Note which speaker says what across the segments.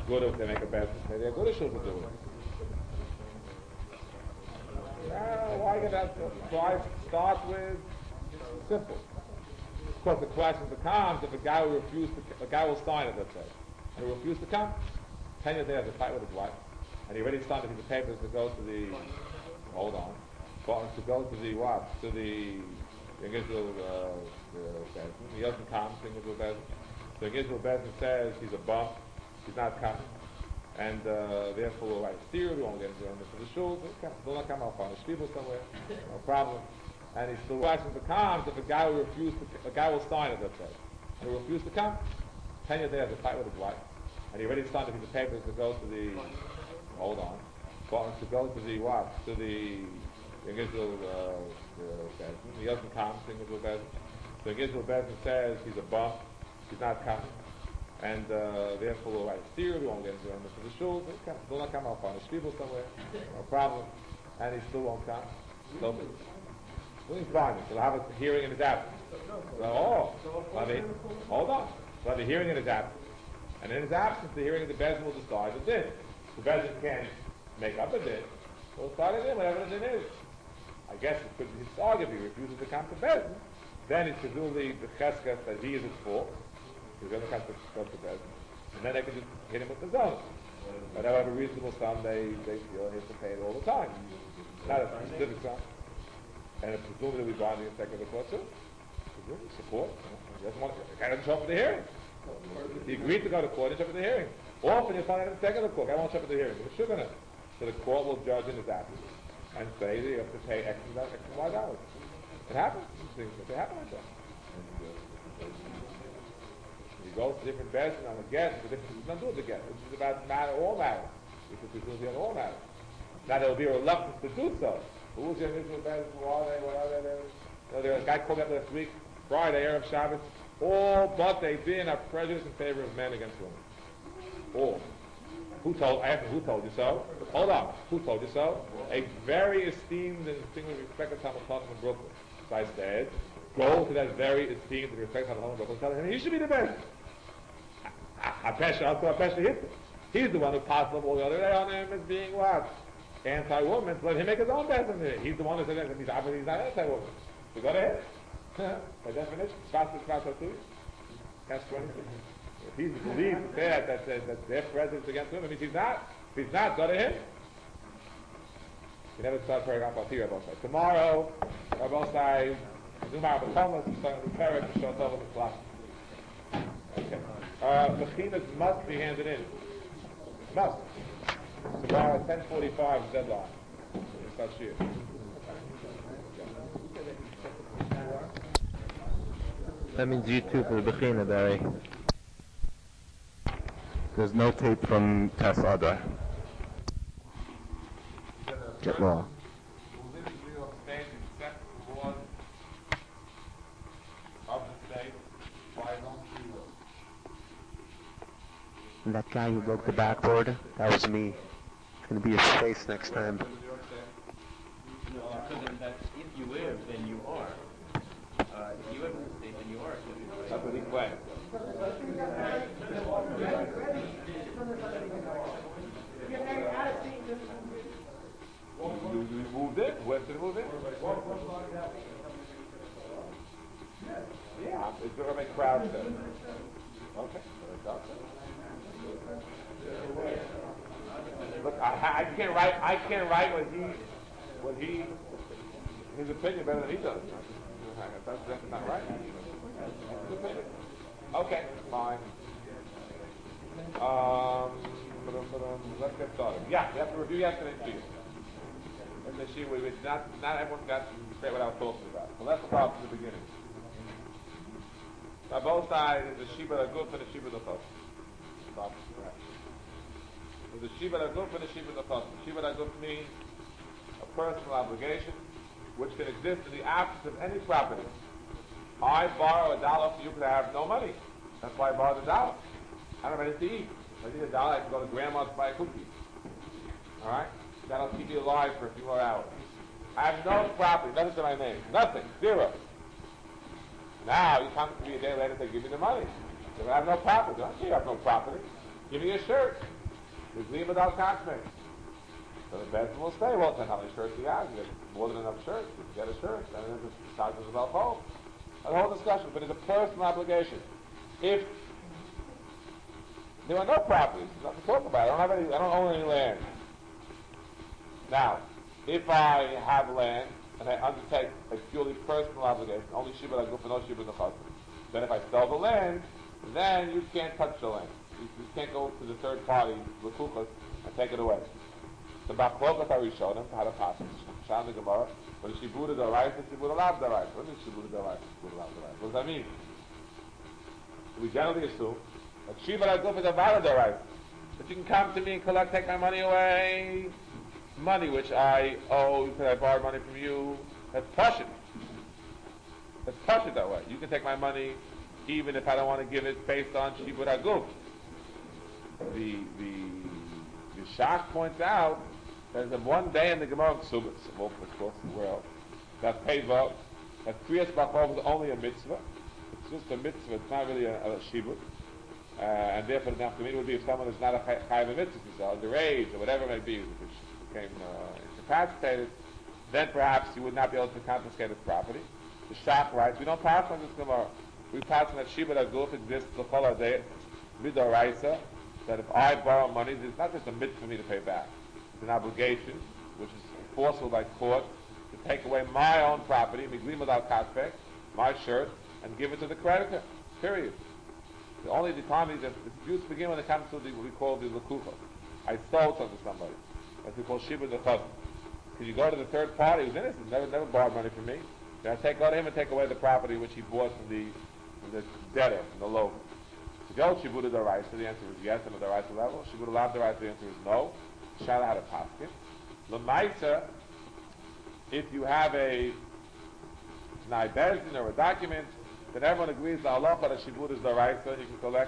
Speaker 1: good if they make a business. Maybe a good should do it. Why get that? Why start with simple? Of course, the question becomes if a guy will sign it, let's say, and he will refuse to come. 10 years later, he has a fight with his wife, and he already signed a piece of papers to go to the. Hold on. But to go to the what? To the Israel Bezin. He doesn't come to Israel Bezin. So Israel Bezin says he's a bum, he's not coming, and therefore we'll write a theory, we won't get into the shul, he'll not come up on a shtiebel somewhere, no problem. And he's still watching the comes if a guy will sign it, let's say, and he will refuse to come. 10 years later, he has a fight with his wife, and he already signed a piece of papers to go to the. Hold on. But to go to the what? To the Israel Bezin. He doesn't come to Israel Bezin. So Israel Bezin says he's a bum, he's not coming, and therefore we'll write a theory, we won't get into the shul, he'll not come up on a shtiebel somewhere, no problem, and he still won't come. So he's fine. He'll have a hearing in his absence. Hold on. He'll have a hearing in his absence. And in his absence, the hearing of the Bezin will decide the din. The Bezin can't make up a din. We'll start it in, whatever the din is. I guess it could be arguably he refuses to come to Bezin. Then it's presumably the cheskas that he is at fault. He's going to come to Bezin. And then they can just hit him with the zone. But however reasonable sum, they feel he has to pay it all the time. Not a specific sum. And presumably we bonding in second of the court too. Presumably support. He doesn't want to. The guy doesn't show up at the hearing. He agreed to go to court and show up at the hearing. Often you'll find out in the second of the court, I won't show up at the hearing. But it's gonna. So the court will judge in his absence and say that you have to pay X and Y dollars. It happens. Things that happen like that. He goes to different beds and on the get. It's not doing the get. This is about all matters. This is presumably on all matters. Now there will be a reluctance to do so. Who's your initial beds? Who are they? What are they? There was a guy called up last week, Friday, Erev Shabbos. All but they being are prejudiced in favor of men against women. All. I asked him, who told you so? Hold on. Who told you so? A very esteemed and distinguished respected Talmud Chacham from Brooklyn. So I said, go to that very esteemed and respected Talmud Chacham from Brooklyn and tell him he should be the best. Apesha hit him. He's the one who passed up all the other day on him as being what? Anti-woman. Let him make his own best in there. He's the one who said that he's not anti-woman. So go ahead. By definition, Shvasa too. Catch 22. If he believes that their presence against women, means he's not. If he's not, go to him. You never start praying up here, Rabbi Sai. Tomorrow, Rabbi Sai, Zumar B'Chomas, starting with Perek, to show us over the clock. Okay. Mechinas must be handed in. Must. Tomorrow at 10:45 is deadline. Start shir.
Speaker 2: That means you too for the Bechina, Barry. There's no tape from Tess Adar. Get law. And that guy who broke the backboard, that was me. It's going to be his face next time.
Speaker 3: If you live, then you are. If you live in the state, then you are.
Speaker 1: That's what he claimed. You moved in? Where did you move in? Yeah, it's going to make crowds there. Okay. Look, I can't write what he his opinion better than he does. That's not right. Okay, fine. Let's get started. Yeah, we have to review yesterday's sheet. In the sheet, not everyone got straight what I was talking about. So let's start from the beginning. Now both sides is the Shiba Laguf and the Shiba Lachos. Stop. The Shiba Laguf and the Shiba Lachos. Shiba Laguf means a personal obligation which can exist in the absence of any property. I borrow $1 for you because I have no money. That's why I borrowed $1. I don't have anything to eat. If I need $1, I can go to grandma's to buy a cookie. Alright? That'll keep me alive for a few more hours. I have no property, nothing to my name. Nothing. Zero. Now you come to me a day later and say, give me the money. So I have no property. Don't you have no property? Give me a shirt. Miglim without cosmic. So the Bezin will say, well, then how many shirts do you have? You get more than enough shirts. You can get a shirt. And then the size is about home. A whole discussion, but it's a personal obligation. If there are no properties, there's nothing to talk about. I don't own any land. Now, if I have land and I undertake a purely personal obligation, only Shiba Laguf and no Shiba Nechassim, then if I sell the land, then you can't touch the land. You can't go to the third party, Lekuchas, and take it away. The Bachlokas are Rishonim, how to pass it. Sham the Gemara, but Shibuda the right, and Shibuda Lav the right. What is Shibuda the right? Shibuda Lav the right. What does that mean? We generally assume that Shiba Laguf is a valid right. That you can come to me and take my money away. Money which I owe because I borrowed money from you. That's Pashut. That's Pashut that way. You can take my money even if I don't want to give it based on Shibud HaGuf. The Shach points out that there's one day in the Gemara Ksubas, of course, where else, that Peva, that Kriyas Bachov is only a mitzvah. It's just a mitzvah, it's not really a Shibud. And therefore the nafkamina would be if someone is not a Chayv mitzvah, so the rage or whatever it may be, which became incapacitated, then perhaps you would not be able to confiscate his property. The Shach writes, we don't pass on this Gemara. We pass on that Shibud HaGuf exists the Chol HaDei, Midoraisa, that if I borrow money, it's not just a mitzvah for me to pay back. It's an obligation, which is enforceable by court, to take away my own property, Miglim without Kaspek, my shirt, and give it to the creditor. Period. The only time the disputes begin when it comes to what we call the Lekucha. I sold something to somebody. That's we call Shibud Nechassim. Because you go to the third party who's innocent, never borrowed money from me. Then I go to him and take away the property which he bought from the debtor, from the loan. To go Shibud D'Oraisa, the answer is yes on the D'Oraisa level. Shibud Lav D'Oraisa, the answer is no. Shala had a paskin. L'maisa, if you have a T'nai Bezdin or a document, then everyone agrees the halacha that Shibud is D'Oraisa, you can collect.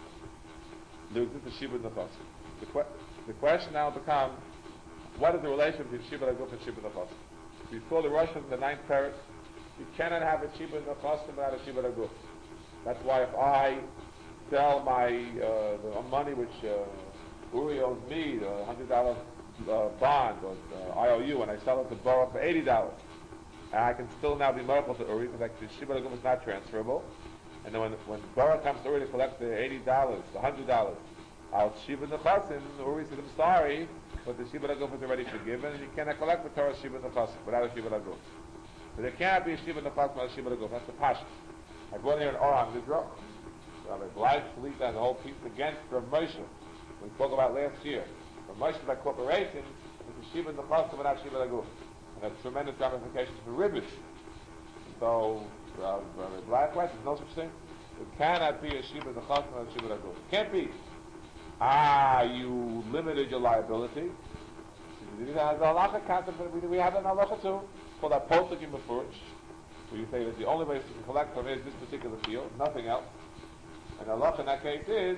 Speaker 1: There exists a Shibud Nechassim. The question now becomes, what is the relation between Shibud HaGuf and Shibud Nechassim? We saw the Russian in the 9th parak. You cannot have a Shibud Nechassim without a Shibud HaGuf. That's why if I sell my the money which Uri owes me, the $100 bond or IOU, and I sell it to Baruch for $80, and I can still now be merkel to Uri because the Shibud HaGuf is not transferable. And then when Baruch comes to Uri to collect the $80, the $100, I'll Shibud Nechassim. Uri says, I'm sorry, but the Shibud HaGuf is already forgiven, and you cannot collect the Torah Shibud Nechassim without a Shibud HaGuf. So there can't be a Shibud Nechassim without a Shibud HaGuf. That's the Pasha. I brought here an Oram Nidro. Rabbi Blythe Fleet has a whole piece against Rav Moshe. We spoke about last year. Rav Moshe by corporation is a Shibud Nechassim without Shibud HaGuf. And has tremendous ramifications for ribbons. So, Rabbi Blythe writes, there's no such thing. It cannot be a Shibud Nechassim without Shibud HaGuf. It can't be. You limited your liability. We have an halacha too, called that posuk in Mefurish, where you say that the only way you can collect from it is this particular field, nothing else. And the halacha in that case is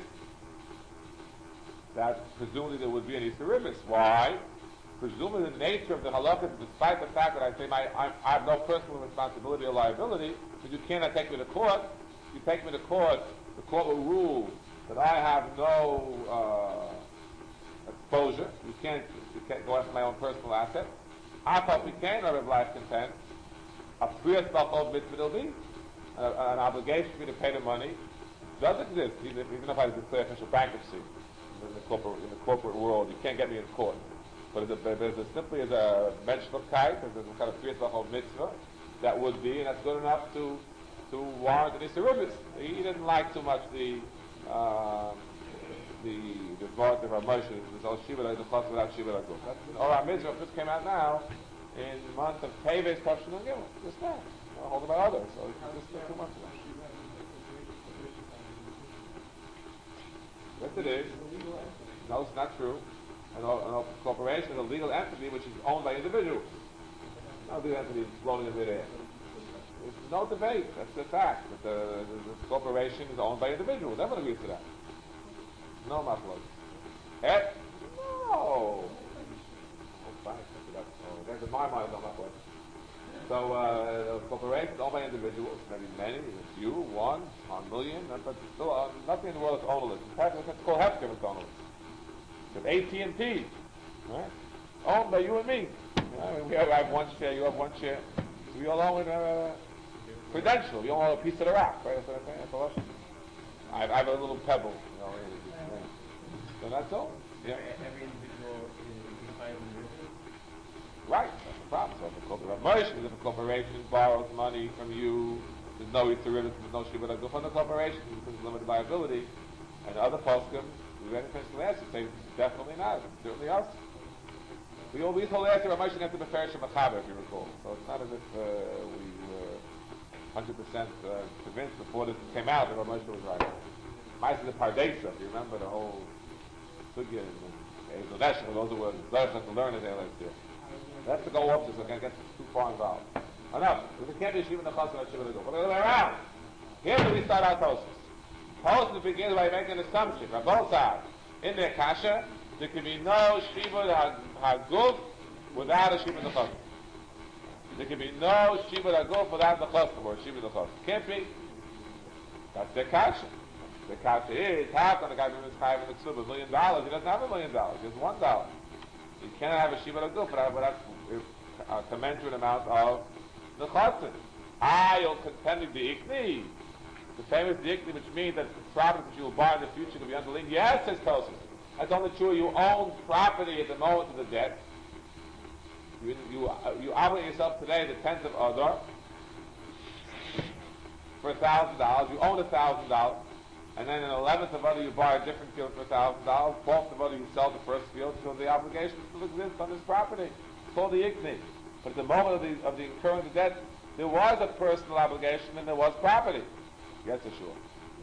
Speaker 1: that presumably there would be an Easter Ribis. Why? Presumably the nature of the halacha, despite the fact that I say I have no personal responsibility or liability, but you cannot take me to court. If you take me to court, the court will rule that I have no exposure. You can't go after my own personal assets. We can, Rabbi Blythe contends, a priyas bachov mitzvah will be an obligation for me to pay the money. Does exist, even if I declare official bankruptcy in the corporate world. You can't get me in court. But there's simply as a menschlichkeit, as a kind of priyas bachov mitzvah, that would be, and that's good enough to warrant an Isserubis. He didn't like too much the Dvar of Moshe, the Al Shiva the Chas without Shiva HaGuf. That's Oram Mitzvah just came out now in the month of Teves Tavshin and Gimel. Just now. Hold about others. So it's just 2 months ago. Yes, it is. No, it's not true. A corporation is a legal entity which is owned by individuals. No legal entity is floating in midair. There's no debate. That's the fact. That the corporation is owned by individuals. Everyone agrees to that. No maflog. No. Oh, fine. That's in my mind, no maflog. So corporations owned by individuals, maybe many, it's you, 1 million, but still nothing in the world is ownerless. In fact, it's called healthcare is ownerless. It's AT&T, right? Owned by you and me. We have 1 share, you have 1 share. So we all own Prudential. We all own a piece of the rock, right? That's what I'm saying. That's all. I have a little pebble, So that's all. Yeah.
Speaker 3: Every individual is defined in real.
Speaker 1: Right, that's the problem. So if a corporation borrows money from you, there's no Yitzhak, there's no Shiva that go from the corporation because it's limited liability. And other poskim, we read the question last year, say definitely not, it's certainly us. We told last year Ramesh got to the Farish Machaber, if you recall. So it's not as if we were 100% convinced before this came out that Ramesh was right. Mice of the Pardesa, if you remember the whole sugya in the national, those who were learned to learn it there last year. That's to go off this, okay, get too far involved. Enough. Because it can't be Shiva and the Chassan or Shiva and the Go. But the other way around. Here's where we start our Tosis. Tosis begins by making an assumption from both sides. In their Kasha, there can be no Shiva HaGuf without a Shiva and the Chassan. There can be no Shiva HaGuf without the Chassan or Shiva and the Chassan. Can't be. That's their Kasha. The Kasha is, how can a guy who's higher than the $1 million? He doesn't have $1 million. He has $1. You cannot have a Shiva HaGuf without a commensurate amount of the Chassan. You'll contend with the Ikni. The famous Ikni, which means that the property that you will buy in the future will be underlined. Yes, says Tosis. That's only true. You own property at the moment of the debt. You obligate yourself today, the 10th of Adar, for $1,000. You own $1,000. And then in the 11th of Adar, you buy a different field for $1,000. 12th of Adar, you sell the first field, so the obligation still exists on this property. It's called the Ikni. But at the moment of the incurring the debt, there was a personal obligation and there was property. Yes, for sure.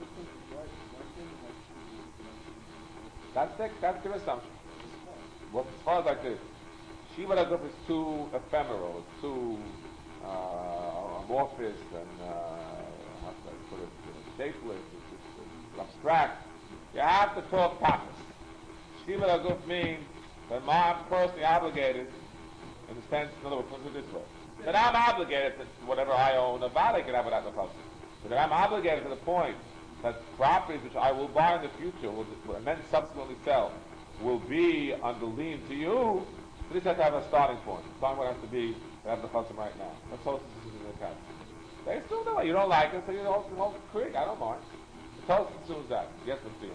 Speaker 1: That's their assumption. Well, as far as like this, Shiva HaGuf is too ephemeral, it's too amorphous and how should I put it, shapeless, it's abstract. You have to talk papas. Shiva HaGuf means that I'm personally obligated, in the sense, in other words, put it this way, that I'm obligated to whatever I own, a valley can have without the person. But that I'm obligated to the point that properties which I will buy in the future, and then subsequently sell, will be under lien to you, so this has to have a starting point. The starting point has to be, to have the chasam right now. That's all this is in the account. They still do it. You don't like it, so you don't hold the creek. I don't mind. The toast assumes that. Yes, let's see it.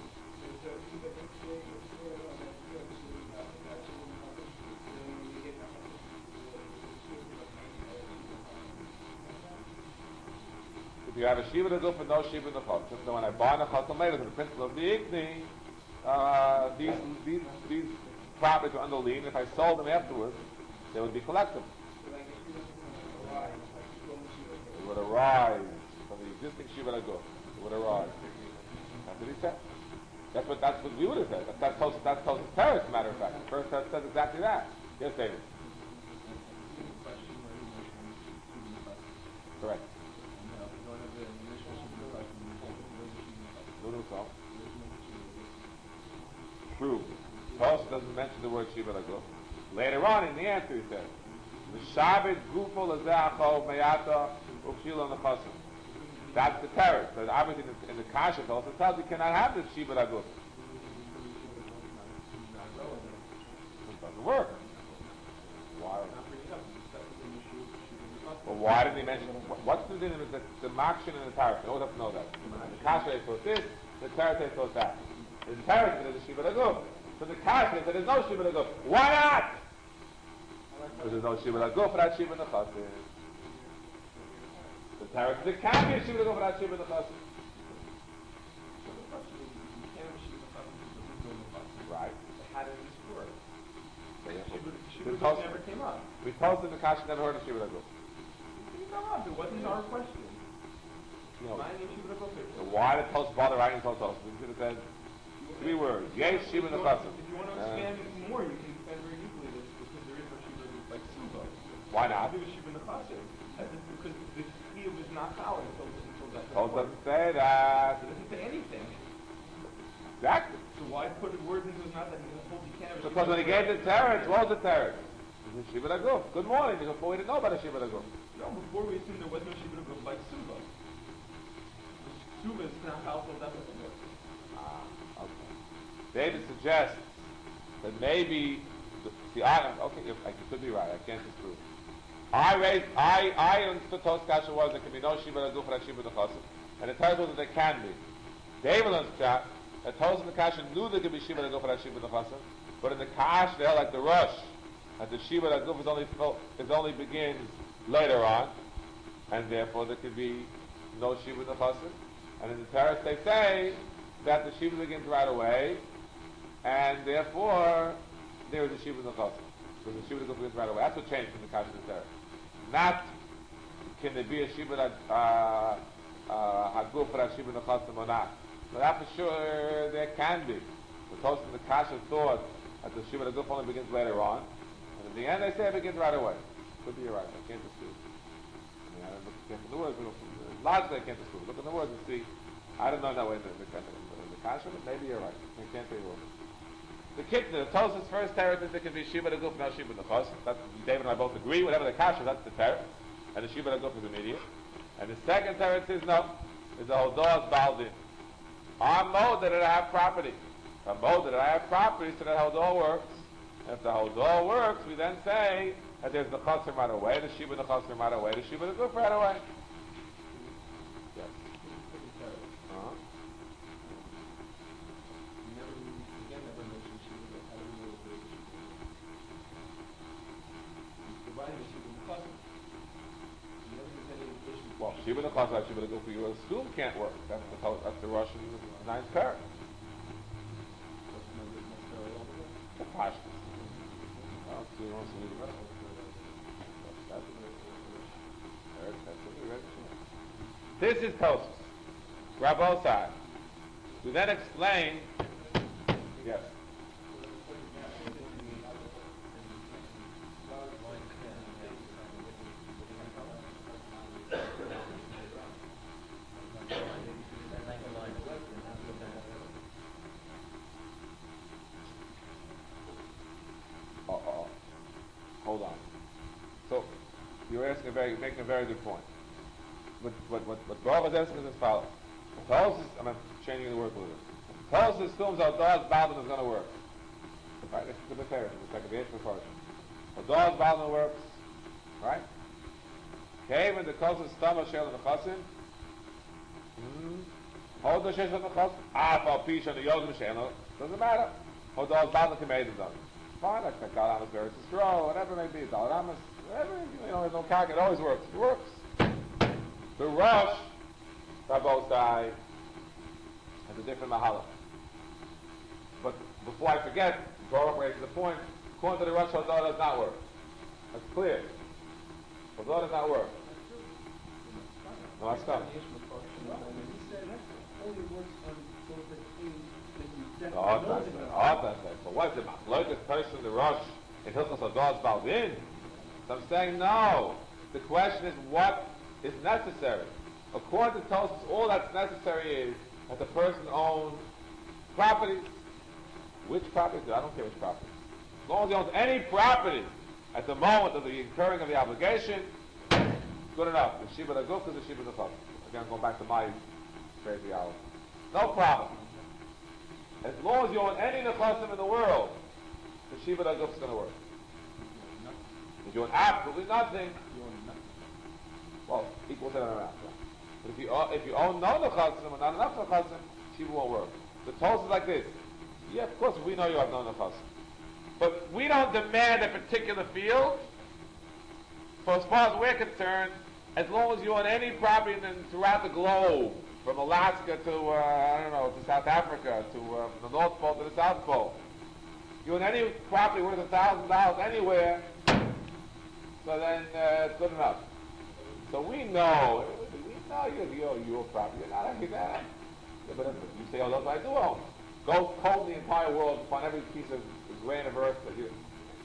Speaker 1: If you have a Shiva HaGuf and no Shiva in the Chasam, so when I buy the Chasam later, the principle of the Ikni, these properties are under lien. If I sold them afterwards, they would be collectible. It would arise from the existing Shiva HaGuf. It would arise. That's what he said. That's what we would have said. That's Tosis Teretz, as a matter of fact. The first text says exactly that. Yes, David. Correct. True. Tosis doesn't mention the word Shiva HaGuf. Later on in the answer he says, the Shabbat Gufo Lazacho Mayata Ukshila Nechasim. That's the terror. So obviously in the Kasha Tosis tells you cannot have this Shiva HaGuf. It doesn't work. Why? Well, why did he mention what's the difference the Makshin and the Tarek? You always have to know that. The Kasha is for this, the Tarek is for that. The Tarek says there's a Shiva HaGuf. So the Kasha says there's no Shiva HaGuf. Why not? Because there's no Shiva HaGuf for that Shiva Nechasim. The Tarek says there can be a Shiva HaGuf for that Shiva Nechasim. Right.
Speaker 3: How did this work?
Speaker 1: We
Speaker 3: Never came up.
Speaker 1: We told him the Kasha never heard of Shiva HaGuf.
Speaker 3: It wasn't our question.
Speaker 1: No. So why did Tosis bother writing Tosis? We should have said 3 words. Yes, Shiva Nechasim.
Speaker 3: If you want to expand it more, you can expand very easily this because there is no Shiva like Suba.
Speaker 1: Why not?
Speaker 3: There is Shiva Nechasim. Because the field is not valid until that.
Speaker 1: Tosis doesn't say that.
Speaker 3: It doesn't say anything.
Speaker 1: Exactly.
Speaker 3: So why put words into his mouth that he told you can't have
Speaker 1: Because when he gave the Teretz, what was the Teretz? Shiva HaGuf. Good morning. Before we didn't know about the Shiva HaGuf.
Speaker 3: No, before we assumed there was no Shibud Aguf like Suva. Suva is not household episode.
Speaker 1: Okay. David suggests that maybe, okay, I could be right, I can't disprove. I understood Toskasha was there can be no Shibud Aguf like Shibud Achosim, and it tells us that there can be. David understood that Tos and the Kasha knew there could be Shibud Aguf like Shibud Achosim, but in the Kash they held like the Rush, that the Shibud Aguf only begins later on, and therefore there could be no Shibud Achosim. And in the Teres they say that the Shibud begins right away, and therefore there is a Shibud Achosim. Because the Shibud begins right away. That's what changed from the Kash to the Teres. Not can there be a Shibud Haguf for a Shibud Achosim or not. But that for sure there can be. The Tos and the Kasha thought that the Shibud Haguf only begins later on, and in the end they say it begins right away. Could be right. I can't dispute. I look at the words. Logically, I can't dispute. Look at the words and see. I don't know that way in the Kasha, but maybe you're right. I can't say wrong. The Kitna, the Tos's first teretz is there can be Shibud Haguf, not Shibud Achos. David and I both agree. Whatever the Kasha, that's the teretz, and the Shibud Haguf is immediate. And the second teretz is no, is the Hodos Baldin. I'm mode that I have property. I'm mode that I have property, so that Hodo works. And if the Hodo works, we then say that there's the Chasim right away, the Shibud Achosim right away, the Shibud Haguf right away. Yes. Well, Shibud Achosim, Shibud Haguf, you assume can't work. That's the Russian ninth parak. The Pashtus. This is Tosus. Rabosai. We then explain. Yes. Hold on. So you're making a very good point. What Baruch is asking is as follows. I'm changing the word a little bit. Tosus assumes Hodos Baldin is going to work. Right, this is the Beferish, the second the eighth portion. Hodos Baldin works. Right? Came in the Kosus Stama Shel and Chasim. Hodos Shel and Chasim. Afal Pish and the Yodim Shel. Doesn't matter. Hodos Baldin can make it done. Fine, like the Galaramas Beres Yisrael, whatever it may be, Galaramas, whatever, there's no calc, it always works. It works. The Rosh, Rabosai, has a different mahala. But before I forget, Baruch raises the point, according to the Rosh, Hodah does not work. That's clear. Hodah does not work. No, that's coming. But what is the machlokes person, the Rosh, in Hilchos Hodos Baldin? So I'm saying no. The question is what is necessary. According to Tosus, all that's necessary is that the person owns property. Which property? I don't care which property. As long as he owns any property at the moment of the incurring of the obligation, good enough. The Shibud Haguf is the Shibud Haguf. Again, going back to my crazy hour. No problem. As long as you own any nechasim in the world, the Shibud Haguf is going to work. If you own absolutely nothing, well, equal to that amount. But if you own no nechasim and not enough nechasim, Shibud won't work. The Tosfos is like this. Yeah, of course, we know you have no nechasim. But we don't demand a particular field. For as far as we're concerned, as long as you own any property throughout the globe, from Alaska to, to South Africa, to the North Pole to the South Pole, you own any property worth $1,000 anywhere, so then it's good enough. So we know your property. You're not like that. But you say, oh, that's what I do own. Go comb the entire world and find every piece of grain of earth that you...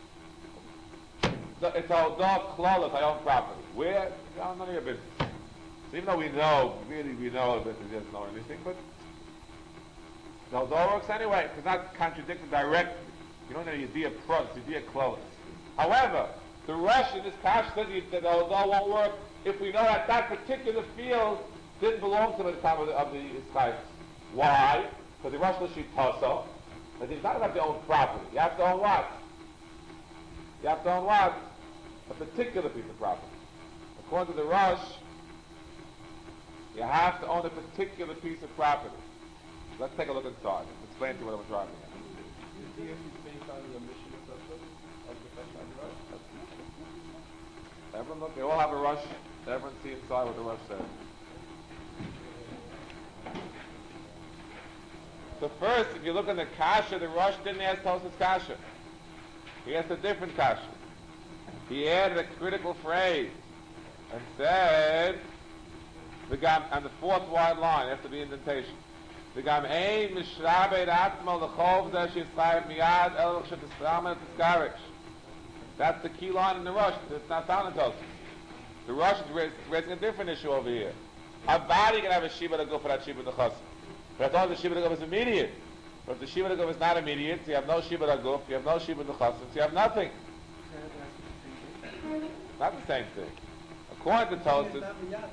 Speaker 1: So it's all dog clawless, I own property. Where? None of your business. So even though we know the business doesn't know anything, but the Hodah works anyway. It's not contradicted directly. You don't need Yediyah Pro, it's Yediyah Clawless. However, the Rush in this passage says that the Hodah won't work if we know that that particular field didn't belong to the time of the Ischayus. Why? Because the Rosh Lashitaso, but it's not about your own property. You have to own what? You have to own what? A particular piece of property. According to the Rosh, you have to own a particular piece of property. Let's take a look inside. Let's explain to you what I was driving at.
Speaker 3: Is the based on the mission of the Pesach Rosh?
Speaker 1: Everyone look, they all have a Rosh. Everyone see inside what the Rosh says. So first, if you look at the Kasha, the Rosh didn't ask Tosfos Kasha. He asked a different Kasha. He added a critical phrase and said, on the fourth wide line after the indentation, "V'gam ein mishrabed atmo l'chov zeh sheyischayv miyad el shetisramen tiskarish." That's the key line in the Rosh. It's not found in Tosfos. The Rosh is raising a different issue over here. A body can have a shiva to go for that shiva d'chasim. But I thought the shiva d'guf is immediate. But if the shiva d'guf is not immediate, so you have no shiva d'guf, you have no shiva d'chasim, so you have nothing. Not the same thing. According to Tosfos,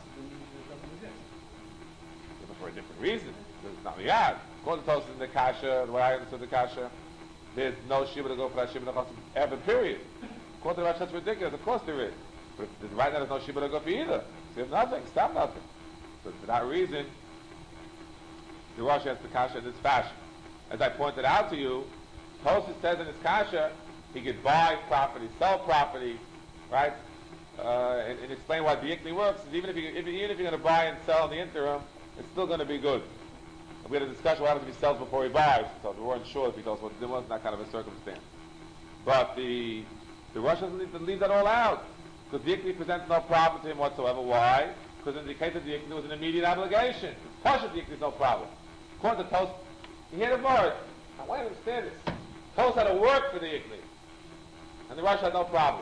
Speaker 1: for a different reason. It's not miyad. According to Tosfos in the Kasha, the way I understood the Kasha, there's no shiva d'guf for that shiva d'chasim ever, period. According to the Rosh, that's ridiculous. Of course there is. But right now there's no shiva d'guf either. So you have nothing. Stop nothing. So for that reason, the Rosh has the Kasha in this fashion. As I pointed out to you, Tosfos says in his Kasha, he could buy property, sell property, right? And explain why the Ikni works. Is even if you're going to buy and sell in the interim, it's still going to be good. We had a discussion what happens if he sells before he buys, so we weren't sure if he tells what there was that kind of a circumstance. But the Rosh doesn't leave that all out, because the Ikni presents no problem to him whatsoever. Why? Because in the case of the Ikni, it was an immediate obligation. Part of the Ikni is no problem. According to Tosfos, he had a word. I want to understand this. Tosfos had to work for the Ikni, and the Rosh had no problem.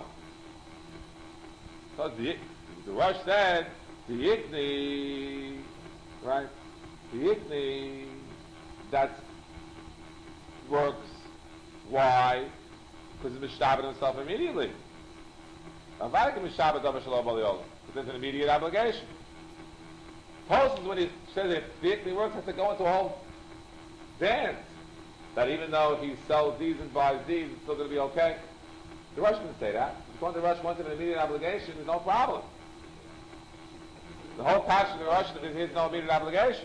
Speaker 1: So the Rosh said, the Ikni, right? The Ikni, that works. Why? Because he's mishabed himself immediately. Because there's an immediate obligation. Tosfos, when he says if the Ikni works, has to go into a whole dance. That even though he sells these and buys these, it's still going to be okay. The Rosh didn't say that. According to the Rosh, once an immediate obligation, there's no problem. The whole passion of the Rosh is there's no immediate obligation.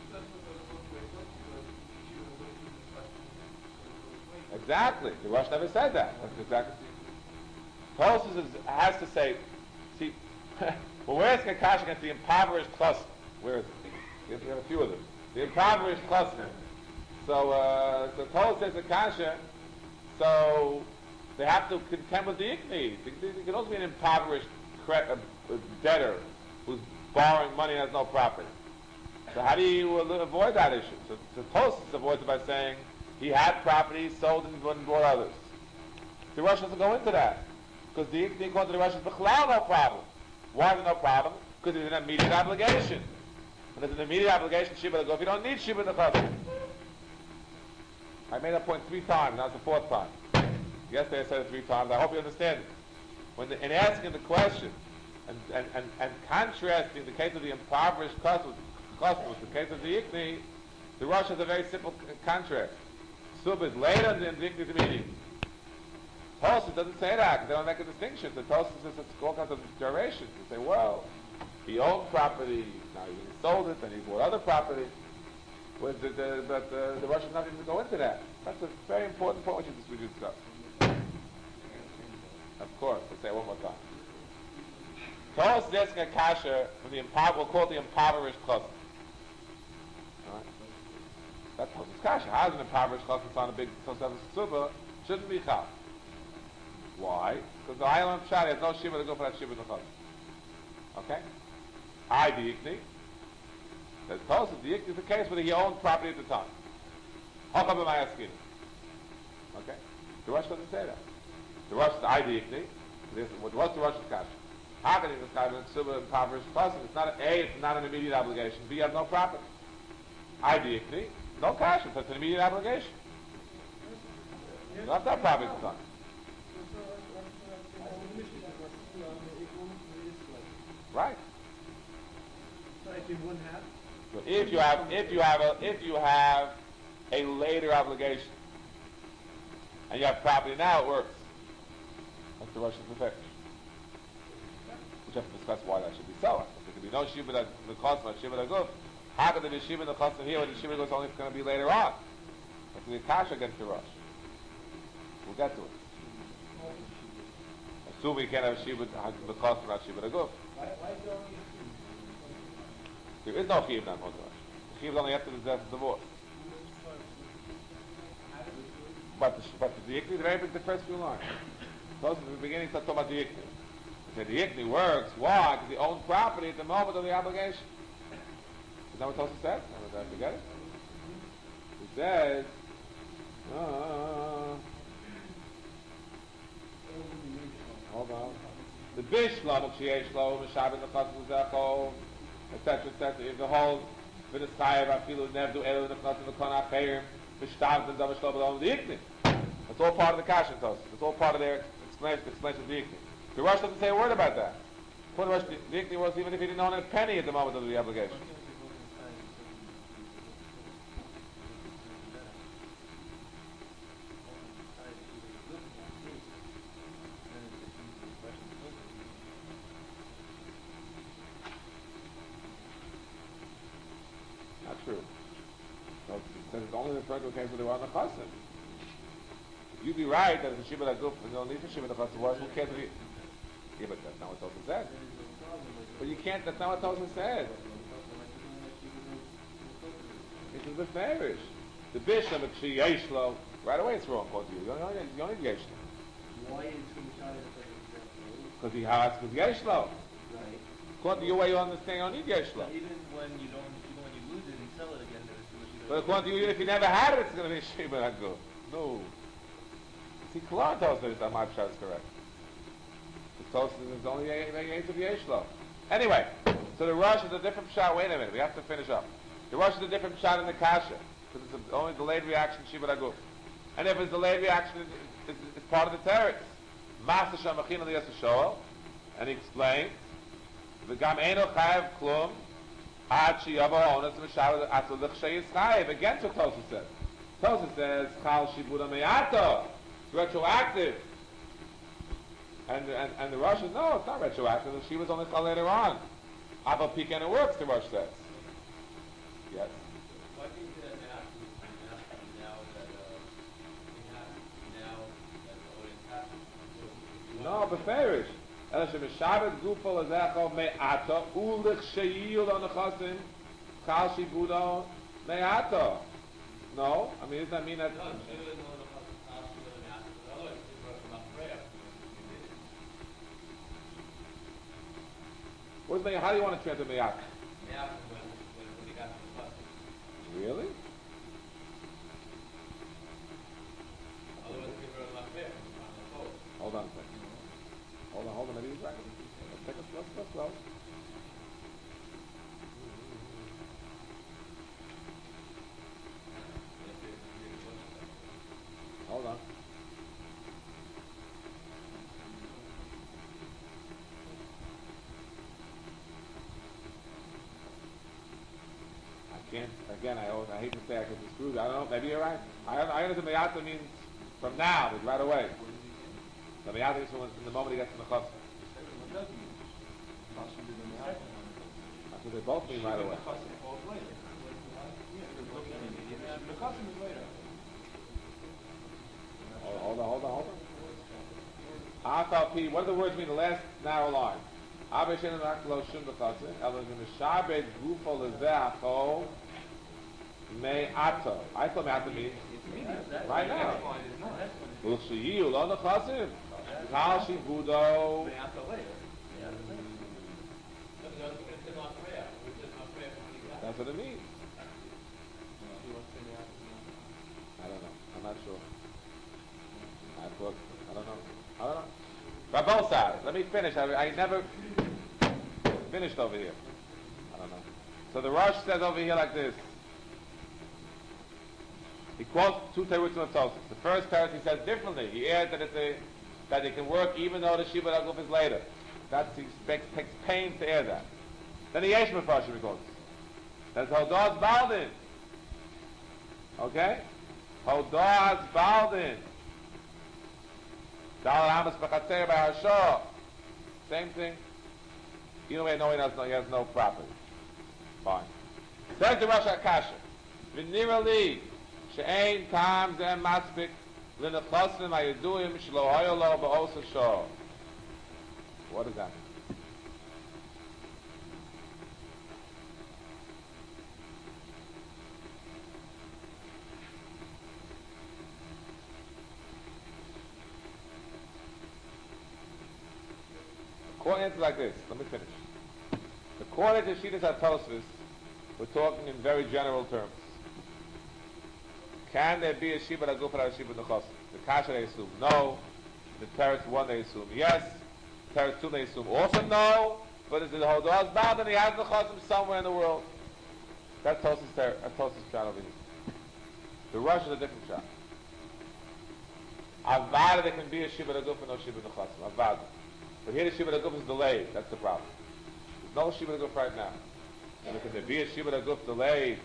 Speaker 1: Exactly. The Rosh never said that. That's exactly. Tosfos has to say, see, when we're asking a kasha against the impoverished cluster, where is it? We have a few of them. The impoverished cluster. So Tosfos says a kasha, so they have to contend with the Ikni. There can also be an impoverished debtor who's borrowing money and has no property. So how do you avoid that issue? So Tosfos avoids it by saying he had property, sold and bought others. The Rosh doesn't go into that. Because the Ikni, according to the Rosh, is b'chlal no problem. Why is there no problem? Because there's an immediate obligation. When there's an immediate obligation, Shiva to go. If you don't need Shiva to go. I made that point 3 times, now it's the 4th time. Yesterday I said it 3 times. I hope you understand it. In asking the question and contrasting the case of the impoverished customers with the case of the Ikni, the Rosh has a very simple contrast. Sub is later than the Ikni is immediate. Tosfos doesn't say that. They don't make a distinction. So Tosfos says it's all kinds of durations. They say, well, he owned property, now he sold it, then he bought other property. But the Rosh is not even to go into that. That's a very important point which we discussed. Of course, let's say it one more time. Tosfos is asking a kasha from the we'll call it the impoverished cluster. Alright? That's Tosfos kasha. How is an impoverished cluster on a big Tosfos Suba? Shouldn't be chal. Why? Because the Aylam Pshat has no shiva to go for that shiva to chal. Okay? I, the Ikni. That's Tosfos. The Ikni is the case where he owned property at the time. Hakam b'mayaskin. Okay? The Rosh doesn't say that. The Rosh is I, the Ikni. What's the Rosh's kasha? How can he describe an super impoverished person? It's not it's not an immediate obligation. B, you have no property. I, the Ikni. No kasha. So it's an immediate obligation. You don't have to have property at the time. Right.
Speaker 3: Like in one half?
Speaker 1: So if you have a later obligation, and you have property now, it works. That's the Rosh Hashanah. We have to discuss why that should be so. There could be no shiva that the cost of shiva that goes. How could there be shiva the cost here when the shiva goes only going to be later on? That's the kasha against the Rosh. We'll get to it. Assume we can't have shiva the cost of not shiva the goof. There is no chiv not Rosh. The chiv is only after the death of divorce. But the Yikni is very big, the first few lines. Those in the beginning start talking about the Yikni. The Yikni works. Why? Because he owns property at the moment of the obligation. Is that what Tosa says? Did I forget it? He says, hold on. The Bishlam, Shlo, Meshabin, the Chasam Zechol, etc., etc. If the whole V'nischayev, Afilu, Nevdu, Elu, the Chasam, the Konach, Heir, the Shtav, the Davar Shlo, the Yikni. That's all part of the Kasha Tosa. That's all part of their explanation of the Yikni. The Rosh doesn't say a word about that. For the Rosh, the Yikni was even if he didn't own a penny at the moment of the obligation. Not true. So it says it's only referring to a case where they were on the Chassan. You'd be right that if the Shiva Laguf is only for Shiva the Chassan was, who cares if he... Yeah, but that's not what Tosa said. But you can't, that's not what Tosa said. It is the Farish. The Bishlam, the Yeshlo, right away it's wrong, according to you. You only Yeshlo.
Speaker 3: Why is he trying to
Speaker 1: Because he has with Yeshlo.
Speaker 3: Right.
Speaker 1: According to your way you understand, you don't need Yeshlo.
Speaker 3: Even when you lose it and sell it again, there's
Speaker 1: But according to you, if you never had it, it's going to be Shiva Laguf. No. See, Klar tells us that my pshat is correct. The Tosa is only eight of Yeshlo. Anyway, so the Rosh is a different pshat. Wait a minute, we have to finish up. The Rosh is a different pshat in the Kasha, because it's only delayed reaction Shiva Laguf. And if it's delayed reaction, it's part of the teretz. Master Shamachin al Yasashoel, and he explained, V'gam Eino Chayev Klum, Ad Shiyavo Onas M'Shav Atul L'Chshei Yischayev. Against what Tosa says. Tosa says, Chal Shibuda Me'ato. It's retroactive. And the Rosh says, no, it's not retroactive. She was only called later on. Abba Pika, and it works, the Rosh says. Yes.
Speaker 3: Why do you do that now that
Speaker 1: No, beferish. Ela shemishavet gufo lezecho me'ato ulich sheyil on the chasim chal shibudo me'ato. No, I mean, does that mean that? What's how do you want to translate me'ato? Really? Hold on a second. Hold on, maybe he's right. Let's take a slow. Hold on. I can't, again, I hate to say I can disprove it. I don't know, maybe you're right. I understand Me'ata means from now, like right away. The Me'ata is from the moment he gets to the Chasam. That's what they both mean right away. Hold on. Afal P, what do the words mean? The last narrow line. Abba Shem Aklo Shum B'Chasim, Elohim Mishabed Gufo Lezeacho Me'ato. I thought Me'ato means right now. L'Shiyu Lo Nechasim. Kal Shibudo. That's what it means. I don't know. I'm not sure. I don't know. But both sides. Let me finish. I never finished over here. I don't know. So the Rosh says over here like this. He quotes two terutzim of Tosfos. The first teretz he says differently. He adds that it can work even though the Shiva Laguf is later. he takes pains to add that. Then the Yesh Mefarshim goes. That's Hodah's Baldin. Okay? Hodah's Baldin. Dal Hamas Bechater by Harsha. Same thing. Either way, no, he has no property. Fine. Says the Rosh Hashanah. V'nira li she'ein tam zeh maspik l'nechosim ha'yeduim shelo hoyo lo ba'osa shor. What is that? The court answers like this. Let me finish. According to Shitas HaTosfos, we're talking in very general terms. Can there be a Shibud HaGuf and a Shibud HaChos? The Kasha they assume no. The Teretz 1 they assume yes. The Teretz 2 they assume also no. But it's the Hodah's bound and he has the Chosim somewhere in the world. That's Tosfos shot over here. The Rosh is a different shot. Avada there can be a Shibud HaGuf and no Shibud HaChosim. Avada. But here the Shibud HaGuf is delayed. That's the problem. There's no Shibud HaGuf right now. And can there be a Shibud HaGuf delayed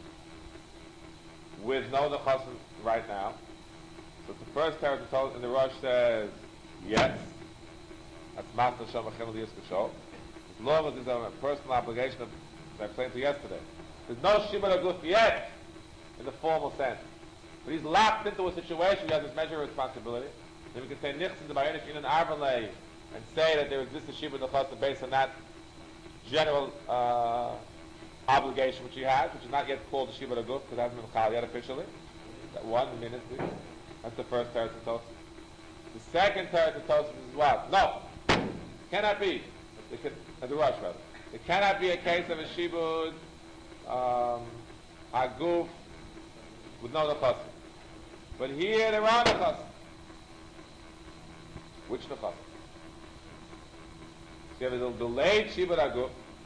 Speaker 1: with no Nechasim right now? So the first teretz in the Rosh says yes. That's Matna Shem Achenu Liyas K'Shol. As long as there's a personal obligation that I explained to you yesterday. There's no Shibud HaGuf yet in the formal sense. But he's locked into a situation, he has this measure of responsibility. Then we can say Nichsin the Bayanish in an Arvalei and say that there exists a Shibud HaChosim based on that general obligation which he has, which is not yet called the Shibud HaGuf because it hasn't been Chal yet officially. That 1 minute, please. That's the first teretz of Tosfos. The second teretz of Tosfos is what? No, cannot be. The Rosh rather. It cannot be a case of a Shibud HaGuf with no Nechasim. But here there are Nechasim. Which Nechasim? So you have a delayed Shibud HaGuf.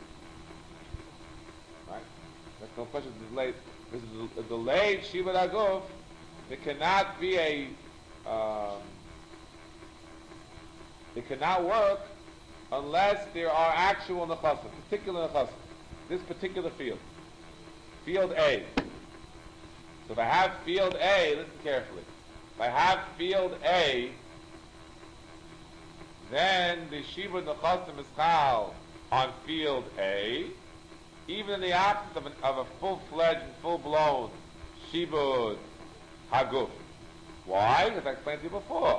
Speaker 1: Right? That's no question. Delayed. This is a delayed Shibud HaGuf. There cannot be a. It cannot work unless there are actual nechasim, particular nechasim. This particular field, field A. So if I have field A, listen carefully. If I have field A, then the Shibud Nechasim is chal on field A, even in the absence of a full-fledged and full-blown Shibud HaGuf. Why? Because I explained to you before.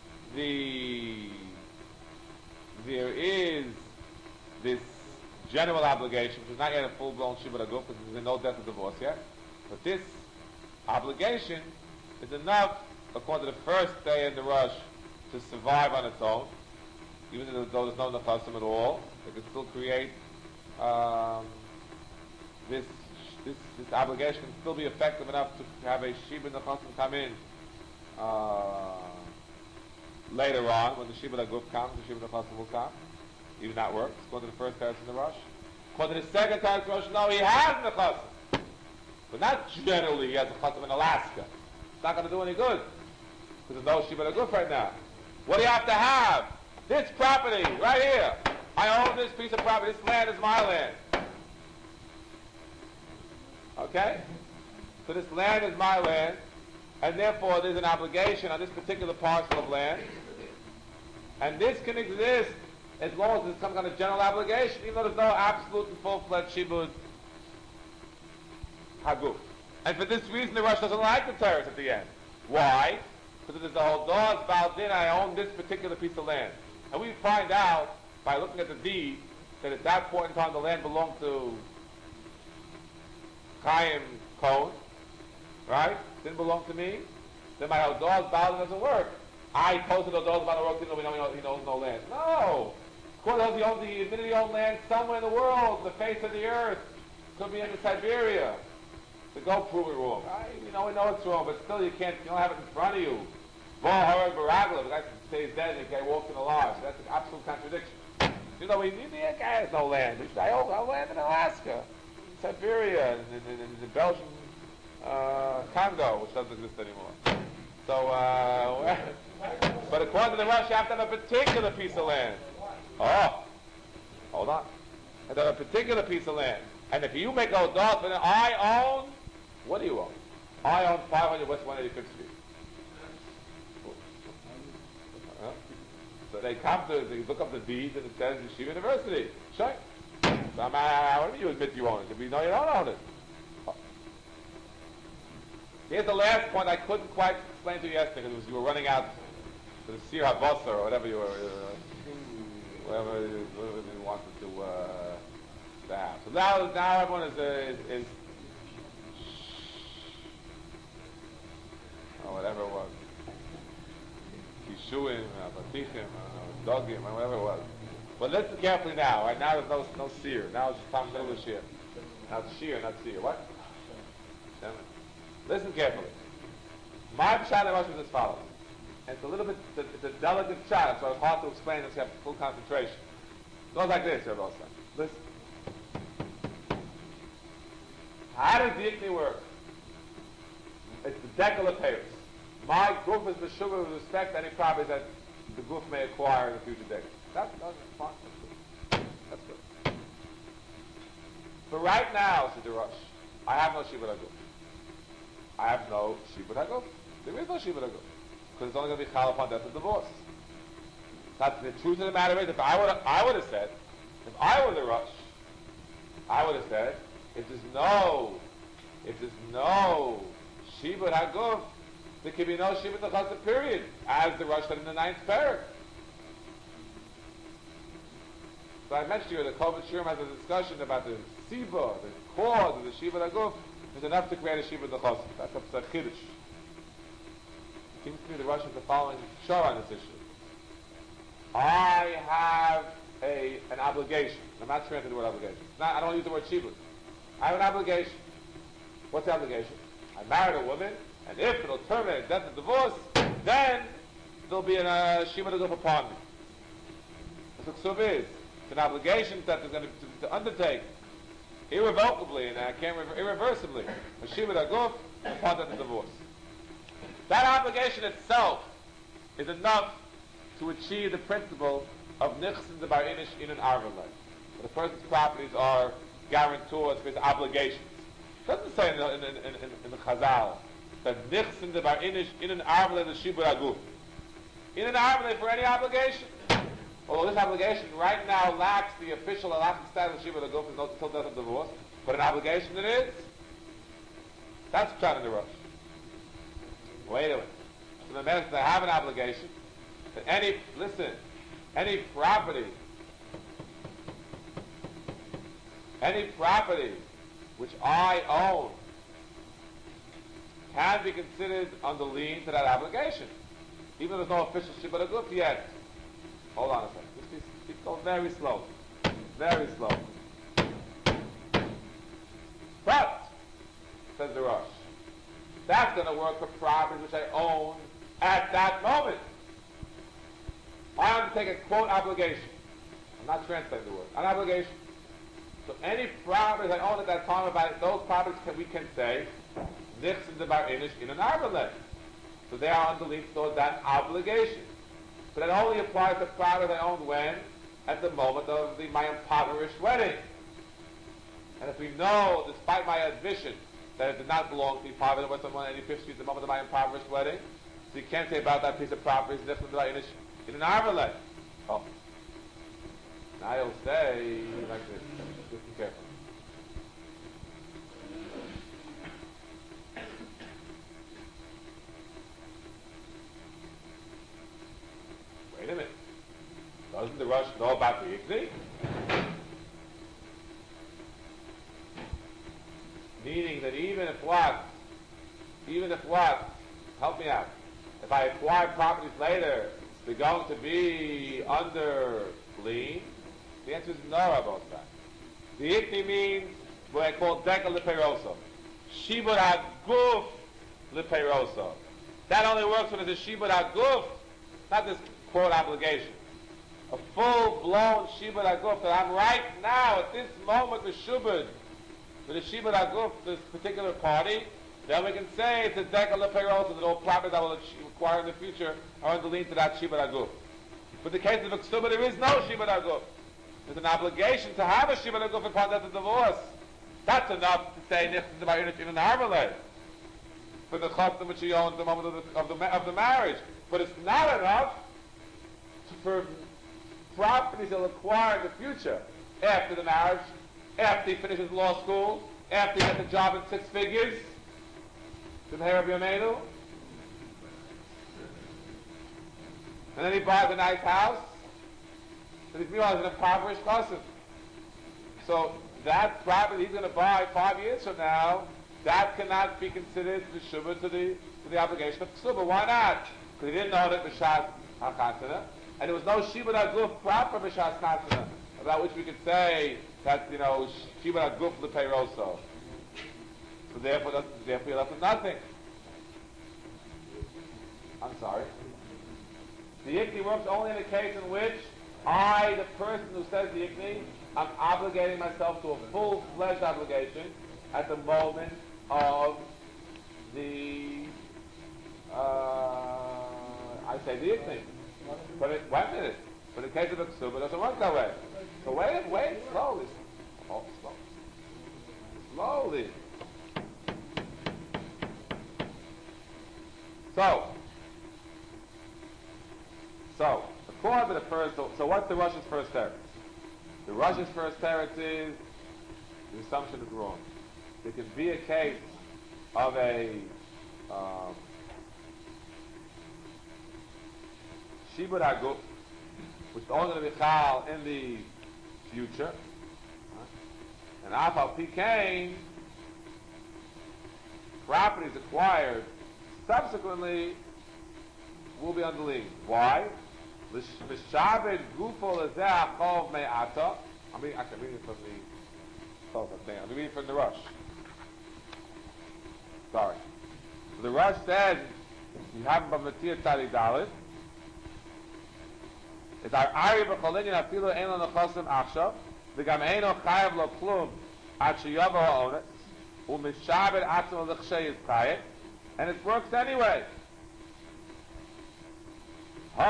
Speaker 1: There is this general obligation, which is not yet a full-blown Shibud HaGuf, because there's no death or divorce yet. But this obligation is enough, according to the first day in the Rosh, to survive on its own. Even though there's no nechasim at all, it can still create this obligation can still be effective enough to have a Shibud Nechasim come in later on when the Shibud HaGuf comes. The Shibud Nechasim will come. Even that works. According to the first teretz in the Rosh. According to the second teretz in the Rosh, no, he has Nechasim, but not generally. He has a Nechasim in Alaska. It's not going to do any good because there's no Shibud HaGuf right now. What do you have to have? This property, right here. I own this piece of property. This land is my land. Okay? So this land is my land, and therefore there's an obligation on this particular parcel of land. And this can exist as long as there's some kind of general obligation, even though there's no absolute and full-fledged Shibud HaGuf. And for this reason, the Rosh doesn't like the terrace at the end. Why? Because there's the whole Hodah's Baldin, I own this particular piece of land. And we find out, by looking at the deed, that at that point in time the land belonged to Chaim Cohen, right? Didn't belong to me. Then my Hodah's Baldin doesn't work. I posted Hodah's Baldin work, he knows no land. No! Of course, he admitted he owned land somewhere in the world, the face of the earth. Could be into Siberia. So go prove it wrong. We know it's wrong, but still you don't have it in front of you. The guy stays dead and the guy walks in alive. So that's an absolute contradiction. The guy has no land. I own land in Alaska, in Siberia, in the Belgian Congo, which doesn't exist anymore. So, but according to the Rosh, you have to have a particular piece of land. Oh, hold on. And then a particular piece of land. And if you make a dot for it, I own, what do you own? I own 500 West 185th Street. So they come to, they look up the deed and it says Yeshiva University. Sure. So what do you admit you own it? If you know you don't own it. Oh. Here's the last point I couldn't quite explain to you yesterday because it was you were running out to the Sir Havosser or whatever you were, whatever you wanted to have. So now everyone is or whatever it was. Kishuim, Batichim, Dogim, whatever it was. But listen carefully now. Right now there's no seer. Now it's just time to do the shear. Now it's shear, not seer. What? Listen carefully. My pshat is as follows. And it's a little bit, it's a delicate pshat, so it's hard to explain unless you have full concentration. It goes like this, Rabbi Osman. Listen. How does the Ikni work? It's the decal of Paris. My goof is Meshuggah with respect to any properties that the goof may acquire in the future days. That's fine. That's good. But right now, said the Rosh, I have no Shibud HaGuf. I have no Shibud HaGuf. There is no Shibud HaGuf. Because it's only going to be chal upon death of divorce. That's the truth of the matter is, if I would have said, if I were the Rosh, I would have said, if there's no Shibud HaGuf, there can be no Shibud HaChassid period, as the Rosh said in the 9th parak. So I mentioned to you that the Kovach Shurim has a discussion about the Siba, the cause of the Shibud HaGuf, is enough to create a Shibud HaChassid. That's a Chiddush. It seems to me the Rosh is the following shor on this issue. I have an obligation. I'm not trying to the word obligation. I don't use the word Shibud. I have an obligation. What's the obligation? I married a woman, and if it'll terminate death and divorce, then there'll be a Shibud HaGuf upon me. That's what Ksuv is. It's an obligation that is going to undertake irrevocably and irreversibly a Shibud HaGuf upon death and divorce. That obligation itself is enough to achieve the principle of Nichsin de Bar Inish in an Arvelay. The person's properties are guarantors for his obligations. It doesn't say in the Chazal that Nichsin de Bar Inish in an Arvelay the Shibud HaGuf. In an Arvelay for any obligation. Although this obligation right now lacks the official halachic status of Shibud HaGuf until death of divorce, but an obligation it is. That's Pshat in the Rosh. Wait a minute. So the man says, I have an obligation that any property which I own can be considered under lien to that obligation. Even though there's no official Shibud HaGuf yet. Hold on a second. This goes very slow. Very slow. But, says the Rosh, that's going to work for properties which I own at that moment. I undertake a quote obligation. I'm not translating the word. An obligation. So any properties I own at that time, about those properties we can say, Nichsin de Bar Inish in an Arvelay. So they are under lien towards that obligation. But it only applies to properties I own when? At the moment of my impoverished wedding. And if we know, despite my admission, that it did not belong to me, poverty was on 185th Street at the moment of my impoverished wedding, so you can't say about that piece of property is Nichsin de Bar Inish in an Arvelay. Oh. Now you'll say like this. Listen carefully. Wait a minute. Doesn't the Rosh know about the Ikni? Meaning that even if what? Help me out. If I acquire properties later, they're going to be under lien? The answer is no about that. The Ikni means what I call Dekel Leperoso. Shibud HaGuf Leperoso. That only works when it's a Shibud HaGuf, not this quote obligation. A full-blown Shibud HaGuf that I'm right now, at this moment, with Shubud, with the Shibud HaGuf, this particular party, then we can say it's a Dekel Leperoso, that all properties I will acquire in the future are under lien to that Shibud HaGuf. But in the case of a ksuba, there is no shibud aguf. There's an obligation to have a shibud aguf upon death of divorce. That's enough to say nichtas about in an armalay for the chastam which he owns at the moment of the marriage. But it's not enough for properties he'll acquire in the future after the marriage, after he finishes law school, after he gets a job in 6 figures. To the hair of Yameinu. And then he buys a nice house. And he's meanwhile an impoverished person. So that property he's going to buy 5 years from now, that cannot be considered the shubha to the obligation of ksuba. Why not? Because he didn't know that b'shas ha'chatzana, and there was no shibud aguf proper b'shas chatzana, about which we could say that shibud aguf l'peiroso. So therefore you're left with nothing. I'm sorry. The Yikni works only in a case in which I, the person who says the Yikni, I'm obligating myself to a full-fledged obligation at the moment of the, I say the Yikni. But wait a minute. But in the case of a ksuba, it doesn't work that way. So wait, slowly. Oh, slowly. So, according to the first, so what's the Russia's first teretz? The Russia's first teretz is, the assumption is wrong. There could be a case of a shibud aguf, which is only going to be chal in the future, and afal pikain, properties acquired subsequently will be under lien. Why? L'shabed gufo lezeh achov me'ata. I'm reading from the I'm reading from the Rush. Sorry. The Rush says you have b'matir tzadi dalit. It's our ari b'cholinyan afilu ein lo nechosim achshav v'gam eino chayav lo klum ad sheyavo ha'onet u'mishabed atzmo l'chshei yizchayet, and it works anyway. So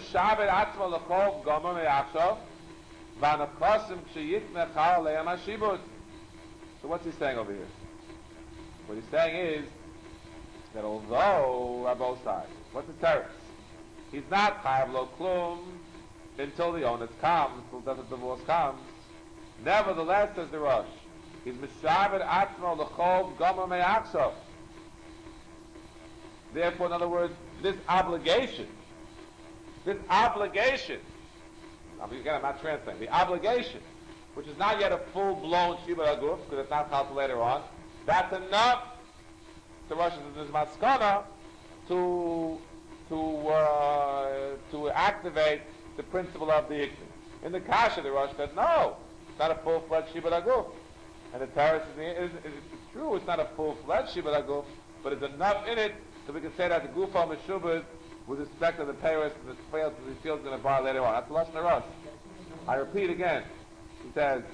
Speaker 1: what's he saying over here? What he's saying is that although on both sides, what's the teretz? He's not chayav lo klum until the onus comes, until the divorce comes. Nevertheless, says the Rosh, he's mishabed atzmo l'chov gomer me'achshav. Therefore, in other words, this obligation, again, I'm not translating, the obligation, which is not yet a full-blown shibud aguf, because it's not calculated later on, that's enough, the Russians in this maskana, to activate the principle of the iktim. In the kasha, the Rush said, no, it's not a full-fledged shibud aguf. And the Taurus is true, it's not a full-fledged shibud aguf, but it's enough in it so we can say that the gufa meshubud with respect to the Paris and the field that he feels going to buy later on. That's the Lashon HaRosh. I repeat again. He says,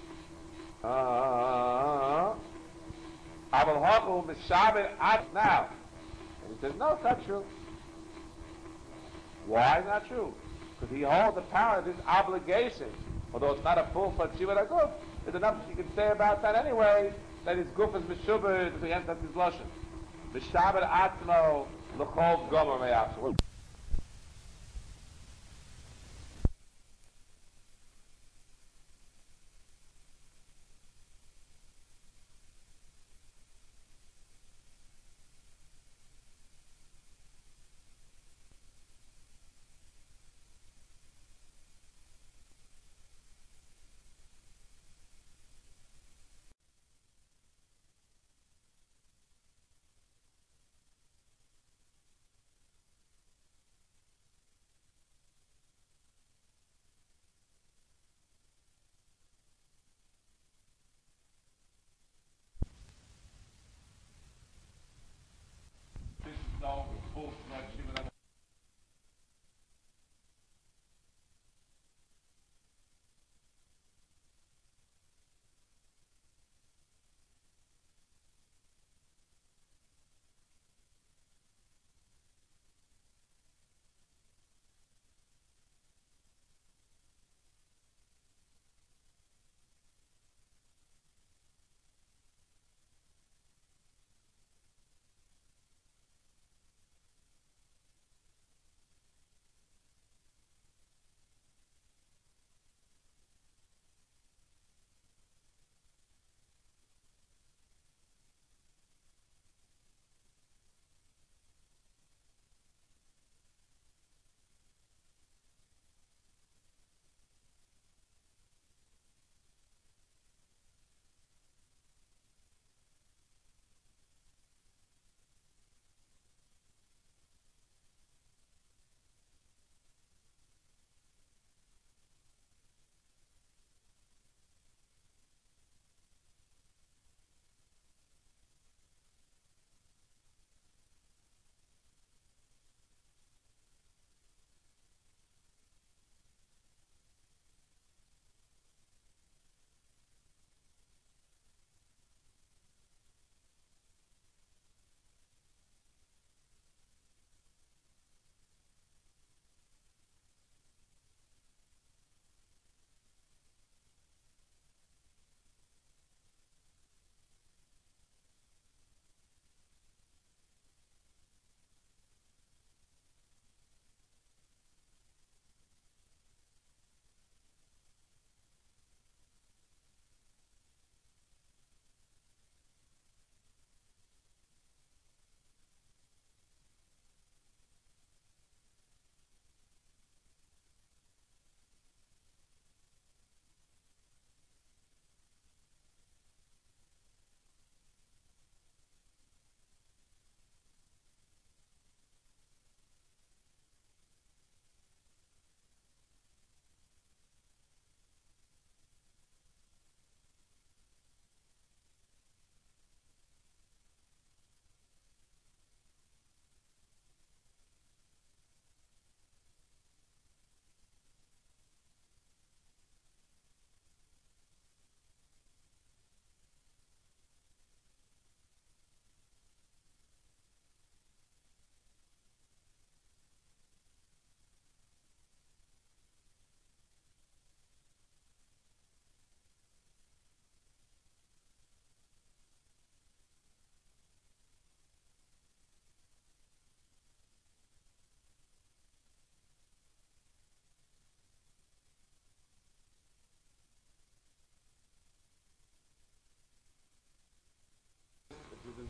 Speaker 1: Aval Hachu Mishabed Ad now. And he says, no, it's not true. Why is it not true? Because he holds the power of this obligation, although it's not a full-fledged Shibud HaGuf. There's enough you can say about that anyway, that his guf is Meshubed, that's his Lashon. Mishabed Atzmo L'chov Gomer Me'achshav.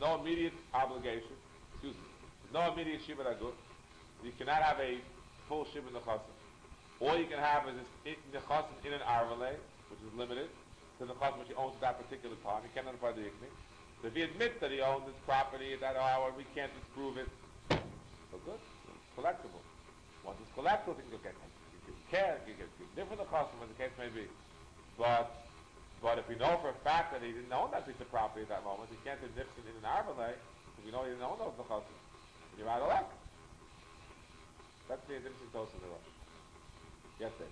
Speaker 1: no immediate obligation, excuse me, there's no immediate Shibud Aguf, you cannot have a full Shibud Nechasim. All you can have is this Nechasim in an Arvale, which is limited to the Nechasim which he owns at that particular time. He can't notify the Ikni. So if he admits that he owns this property at that hour, we can't disprove it, so good, it's collectible. Once it's collectible, you can get different Nechasim as the case may be. But if we know for a fact that he didn't own that piece of property at that moment, he can't do Nifsin in an Arvale, if we know he didn't own those Nechasim, then you're out of luck. That's the interesting toast in the Rosh. Yes, sir.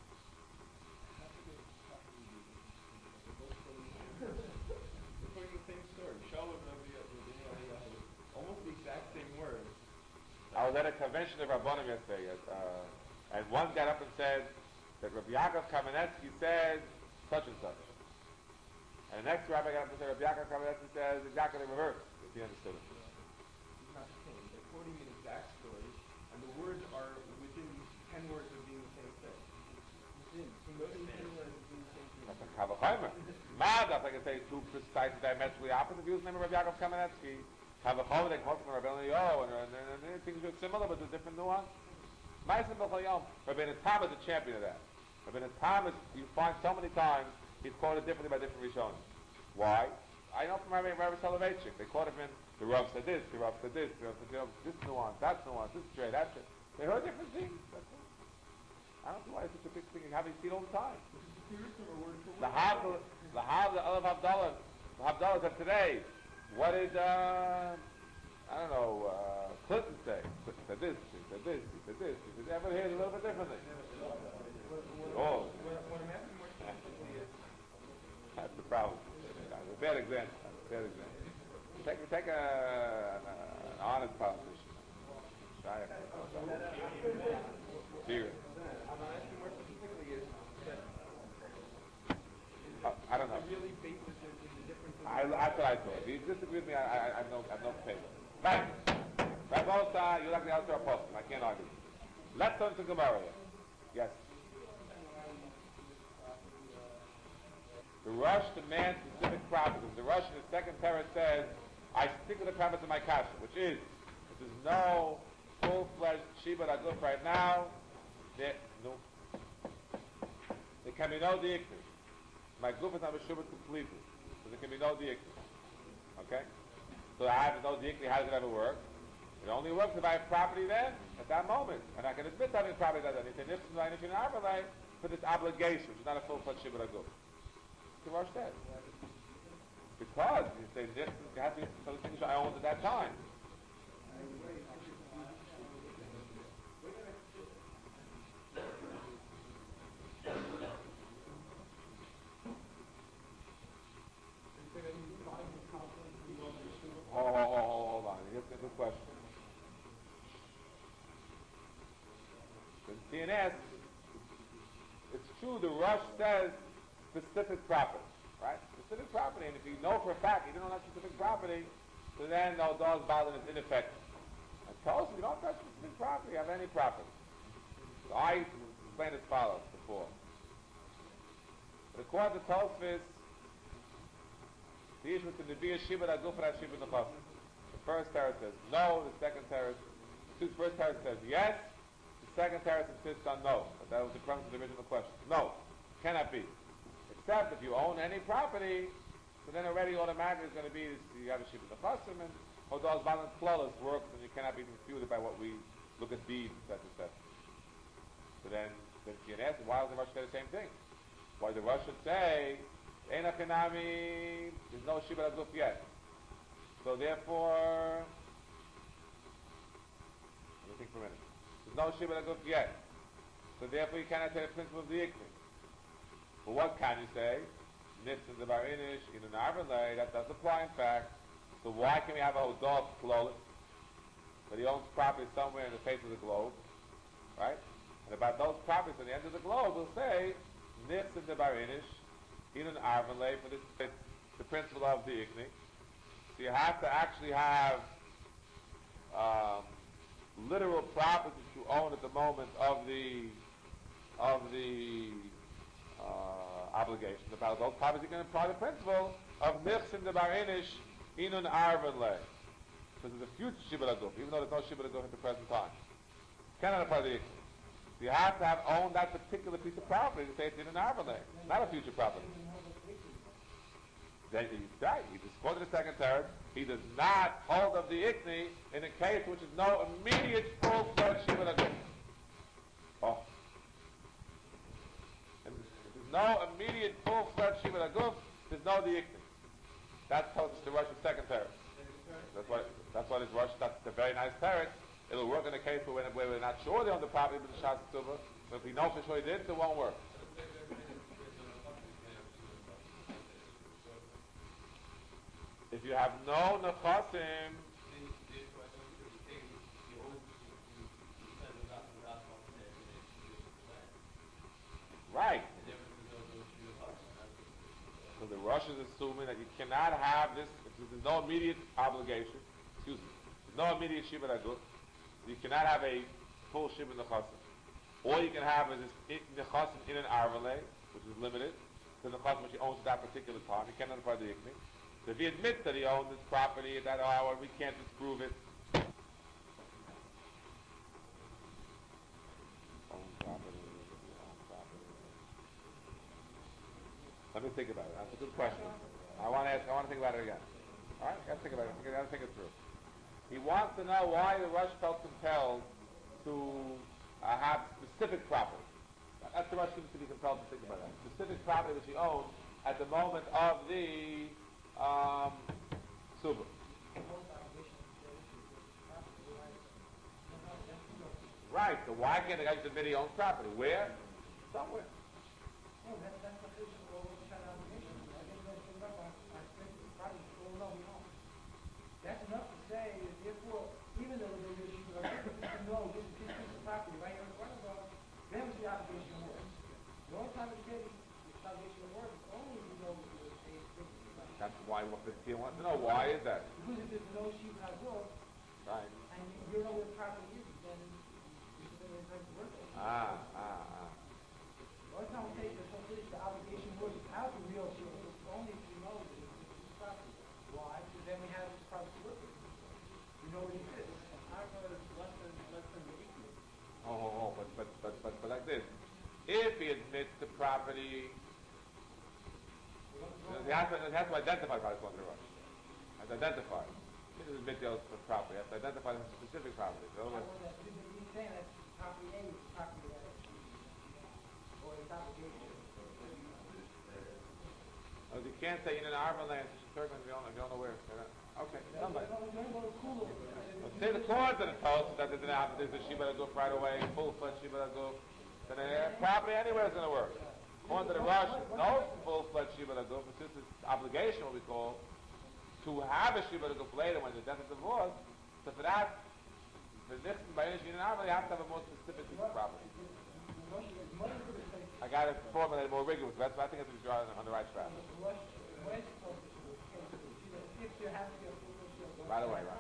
Speaker 3: According to the same story, Shalom almost the exact same words.
Speaker 1: I was at a convention of Rabbanim yesterday, and one got up and said that Rabbi Yaakov Kamenetsky said such and such. And the next rabbi got up and said Rabbi Yaakov Kamenetsky says exactly the reverse, if he understood it.
Speaker 3: It's not the same. They're quoting an exact story, and the words are within 10 words of being the same thing. From those 10 words of being the same thing.
Speaker 1: That's a Kavachomer. Mad, I can say two precisely diametrically opposite views. Name of Rabbi Yaakov Kamenetsky. Kavachomer, they quote from Rabbi Eliyahu, and things are similar, but there's different nuance. Ma'asim b'chol yom. Rabbi Tam is a champion of that. Rabbi Tam is, you find so many times, he's quoted differently by different Rishonim. Why? I know from Rabbi Soloveitchik. They quote him in, the Rav said this, the Rav said this, the Rav said this nuance, this trait, that trait. They heard different things. That's all. I don't know why it's such a big thing. You have it seen all the time. The Havdalah of today. What did, I don't know, Clinton say? Clinton said this, he said this, he said this. He said, everybody hears a little bit differently. Oh. That's the problem. A bad example. Take an honest politician. Serious.
Speaker 3: I'm asking more specifically is that
Speaker 1: I don't know.
Speaker 3: really basis in the difference.
Speaker 1: That's what I thought. If you disagree with me, I have no favor. Right. Rabbi, you like the Alter Apostle. I can't argue. Let's turn to Gemara here. Yes. The Rosh demands specific properties. The Rosh in the second parak says, I stick to the premise of my kasha, which is, if there's no full-fledged Shibud Aguf right now, there can be no diikni. My guf is not Meshubad completely, so there can be no diikni. Okay? So I have no diikni, how does it ever work? It only works if I have property then, at that moment. And I can admit to having property that anything for this obligation, which is not a full-fledged Shibud Aguf. The Rosh said. Because you say this has to be some things I owned at that time. Hold on. Here's a good question. In TNS, it's true the Rosh says specific property, right? Specific property, and if you know for a fact you didn't own that specific property, so then the dog's balance is ineffective. And Tosfos, you don't touch specific property, you have any property. So I explained as follows before. But according to Tosfos, the issue is to be a Shibud Aguf and a Shibud Nechasim. The first teretz says no, the second teretz, the first teretz says yes, the second teretz insists on no. But that was the premise of the original question. No, cannot be. Except if you own any property, so then already automatically it's going to be this, you have a Shibud Nechasim, and Hodah's balance flawless works, and you cannot be confuted by what we look at deeds, etc., etc. So then you can ask, why does the Rosh say the same thing? Why the Rosh should say, Ein Achinami, there's no Shibud Aguf yet. So therefore, let me think for a minute. There's no Shibud Aguf yet. So therefore you cannot say the principle of the Ikni. But what can you say? Nifsin the Barinish, in an Arvalay, that does apply in fact. So why can we have a Hodah flawless? But he owns property somewhere in the face of the globe. Right? And about those properties at the end of the globe, we'll say, Nifsin the Barinish, in an Arvalay, for this, the principle of the Ikni. So you have to actually have literal property that you own at the moment of the obligation. About those properties, you can apply the principle of Nifsin the Barinish Inun Arvan Le. Because it's a future Shibud Aguf, even though there's no Shibud Aguf at the present time. Cannot apply the Ikni. You have to have owned that particular piece of property to say it's Inun Arvan Le, not a future property. Then he's right. He just quoted the second term. He does not hold of the Ikni in a case which is no immediate full-fledged Shibud Aguf. Oh. And if there's no immediate full-fledged Shibud Aguf, there's no the Ikni. That's how it's the Russian second term. That's what it's Russian. That's a very nice term. It'll work in a case where we're not sure they own the property with the Shas Ksuba, but if we know for sure he did, it won't work. If you have no nechasim, right. So the Rosh is assuming that you cannot have this, if there's no immediate obligation, there's no immediate Shibud Aguf, you cannot have a full Shibud Nechasim. All you can have is this Nechasim in an Arvale, which is limited, to the Nechasim which he owns at that particular time. He cannot apply the Ikni. So if he admits that he owns this property at that hour, we can't disprove it. Own property. Let me think about it. That's a good question. I want to think about it again. All right? I got to think about it. I got to think it through. He wants to know why the Rush felt compelled to have specific property. That's the Rush seems to be compelled to think about that. Specific property which he owns at the moment of the Suba. Right, so why can't the guy just admit he owns property? Where? Somewhere.
Speaker 4: That's enough to say that therefore, even though there's no issue, but I know this piece of property right here in front of us, then the obligation works. The only time it's getting the obligation works is only if you know
Speaker 1: That's why he wants to know. Why is that?
Speaker 4: because if there's no sheep not good,
Speaker 1: Right.
Speaker 4: and you know where the property is, then it's going to work. The only time we take the obligation works out the real sheep, it's only if you know that it's property. Why? Because then we have this property working. We know where it is.
Speaker 1: But like this. If he admits the property, he has to identify how it's going to rush. Has to identify. He doesn't admit the property. He has to identify the specific property. So
Speaker 4: He's saying that property A is property A. Or it's obligation.
Speaker 1: you can't say in an Arvan land, if you don't know where. Okay, somebody. Say the cause of the toast that there's a Shibud Aguf right away, full-fledged Shibud Aguf. Then property anywhere is going to work. According to the Rush, no full-fledged Shibud Aguf. It's just this obligation, what we call, to have a Shibud Aguf later when there's death and divorce. So for that, for Nichten by Nish in an Arvan, you have to have a more specific piece of property. I got to formulate more rigorous. That's why I think it's on the right track. Right away, right.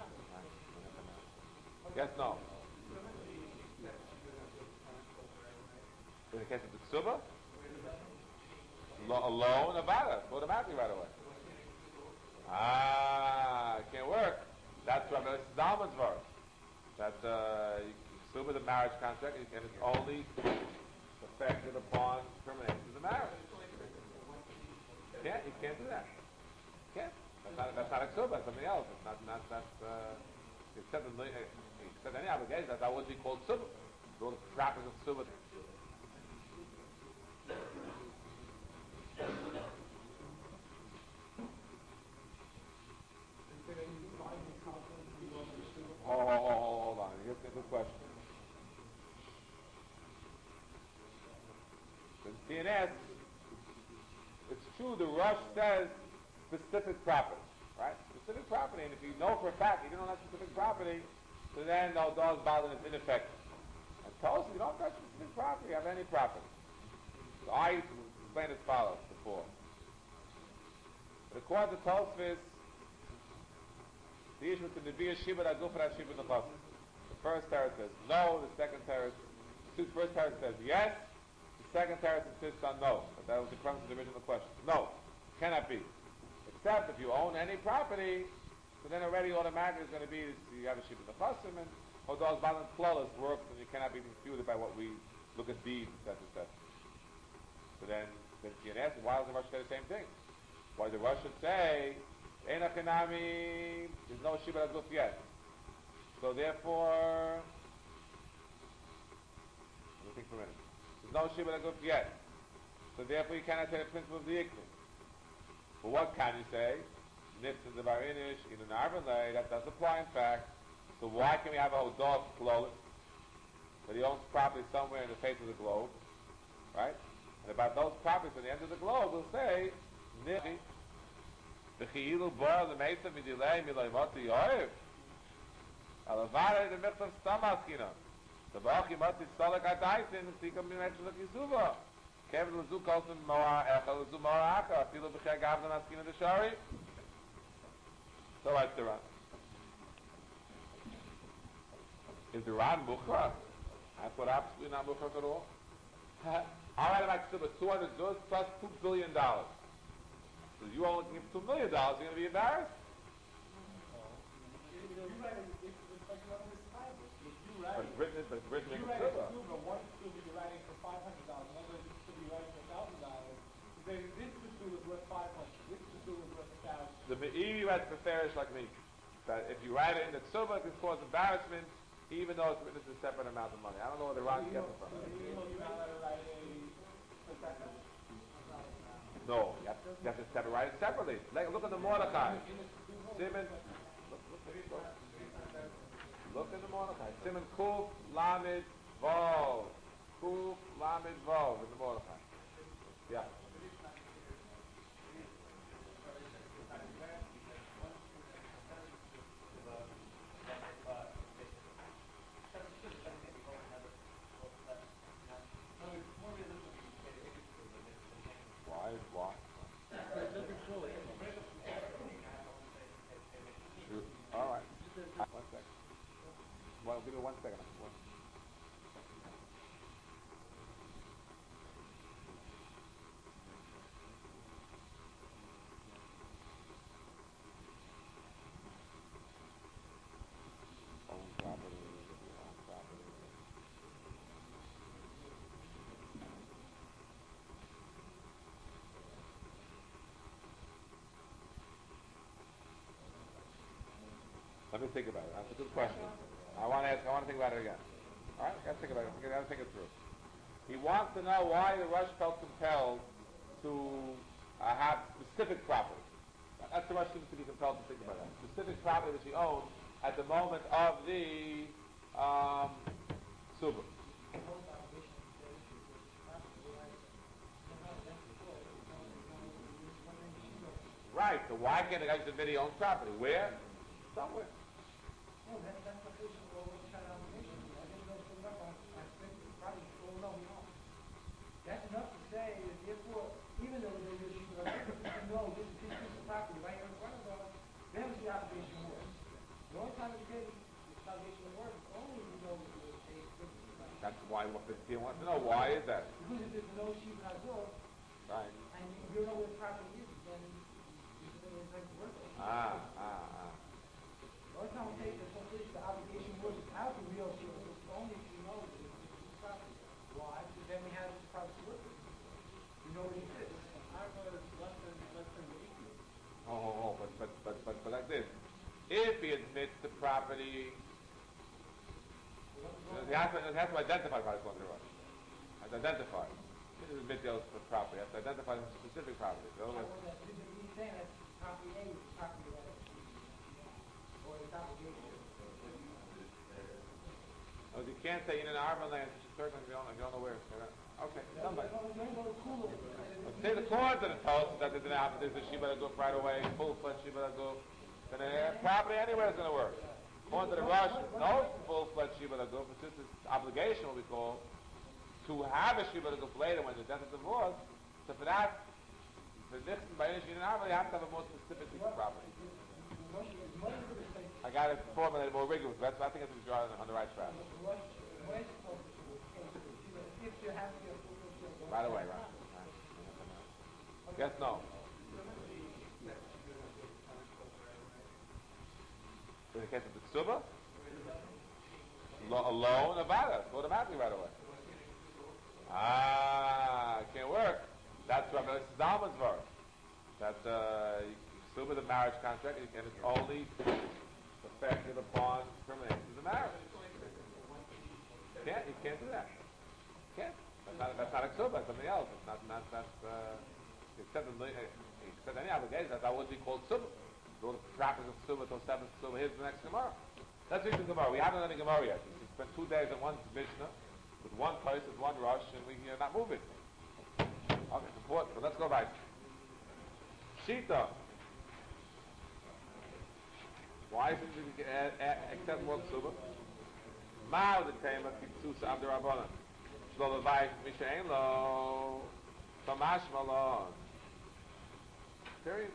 Speaker 1: Yes, no. In the case of the Ksuba, alone, Avada, automatically right away. It can't work. That's Rabbi Zalman's verse. That Ksuba is a marriage contract, and it's only effective upon termination of the marriage. You can't do that. You can't. That's not a Ksuba, that's something else. It's not except any obligation, that wouldn't be called Ksuba. All the practice of Ksuba. Hold on. Here's a good question. In CNS, it's true the Rush says specific property, right? Specific property, and if you know for a fact you don't have specific property, so then no dog's bothered is ineffective. And Tosfos, you don't have specific property, you have any property. So I explained as follows before. But according to Tosfos, the issue with the Nevi'ah Shibud Aguf and Shibud Nechasim. The first teretz says no, the second teretz, the first teretz says yes, the second teretz insists on no. But that was the premise of the original question. No, cannot be. Except if you own any property, So then already automatically it's going to be you have a shibud nechasim, and those balance flawless works, and you cannot be confuted by what we look at deeds, etc., etc. So then you can ask, why does the Rosh say the same thing? Why the Rosh should say, Einachinami, there's no shibud aguf yet. So therefore, let me think for a minute. There's no shibud aguf yet. So therefore you cannot say the principle of the iklim. But what can you say? Nifs the barinish in an arbalay, that does apply in fact. So why can we have a hodor flawless? That he owns property somewhere in the face of the globe, right? And about those properties at the end of the globe, we'll say, Nifi, the Chi'ilu Bor, the Mesa, Midilei, Miloi Moti, Yoiv, Alavare, the Mitzvah Stamaskina, the Bachi Moti, Solek Adaisin, the Sikam Mimechel of Yisuva, Kevin Lazu Kolson, Moa, Echel, Lazu Moa Aka, Filo Becheg Avdan Askina, the Shari. So what's the Ran? Is the Ran Mukhra? That's what absolutely not Mukhra at all. All right, about 200 zuz plus $2 billion. So you only give $2 million, you're going to be embarrassed? But it's written in Ksuba.
Speaker 4: One Ksuba you're writing for $500, another Ksuba you're writing for $1,000. Then this Ksuba is worth $500, this Ksuba is worth $1,000.
Speaker 1: The Me'iri writes Beferish like me. That if you write it in the Ksuba, it can cause embarrassment, even though it's written as a separate amount of money. I don't know where the Ron gets it from. No, you have to separate it separately. Look at the Mordechai. Simon, look at the Mordechai. Simon Kuf Lamed Vov. Kuf Lamed Vov in the Mordechai. Yeah. Why? Sure. All right. 1 second. Well, give me 1 second. Own property. Let me think about it. That's a good question. I want to think about it again. All right? Got to think about it. Got to think it through. He wants to know why the Rosh felt compelled to have specific property. That's the Rosh seems to be compelled to think about that. Specific property that he owns at the moment of the Suba. Right. So why can't the guy just admit he owns property? Where? Somewhere.
Speaker 4: No, that's the case of overshot obligation. I think those put up on probably full no, we don't. That's enough to say that therefore, even though there's a issue, but I think you know this piece of property right here in front of us, then the obligation works. The only time it's getting the obligation works is only if you know the
Speaker 1: That's why he wants to know why is that?
Speaker 4: Because if there's no sheep in Azor,
Speaker 1: Right.
Speaker 4: and you don't know where the property is, then it's like worthless. The only time we take the obligation works out the real sheep is only if you know the property. Why? Because then we have the property work. You know what it is. Less than the equal.
Speaker 1: But like this. If he admits the property, he has to identify the property. Has to identify. He doesn't admit the property. He has to identify the specific property.
Speaker 4: He's saying that property A is property A. Or it's obligation.
Speaker 1: No, you can't say in an arbor land, certainly you don't know where. Okay, somebody. Let's say the corns that it tells us that there's a Shiba Aguf right away, full-fledged Shiba Aguf. Then a property anywhere is going to work. Corns that are Rush, no full-fledged Shiba Aguf. It's just this obligation, what we call, to have a Shiba Aguf later when the death is divorced. So for that, for Nixon by Inish in an arbor, you have to have a more specific piece of property. I got it formulated more rigorous. I think it's on the right track. Right away, right. Yes, no. In the case of the ksuba, alone, avada, automatically right away. It can't work. That's Rabbi Zalman's verse. That ksuba, the marriage contract, and it's only effective upon termination of the marriage. You can't do that. You can't. That's not a ksuba. It's something else. It's not except any obligation. That wouldn't be called ksuba. Go to practice of ksuba till 7th ksuba. Here's the next Gemara. Let's read the Gemara. We haven't done any Gemara yet. We spent 2 days in one Mishnah with one place, with one rush, and we're not moving. Okay, it's important. So let's go back. Shita. Why isn't it accept more ksuba? Mao the tema kipsusa abder rabbanan. Shlo levayis misha ein lo. Tamash malon. Period.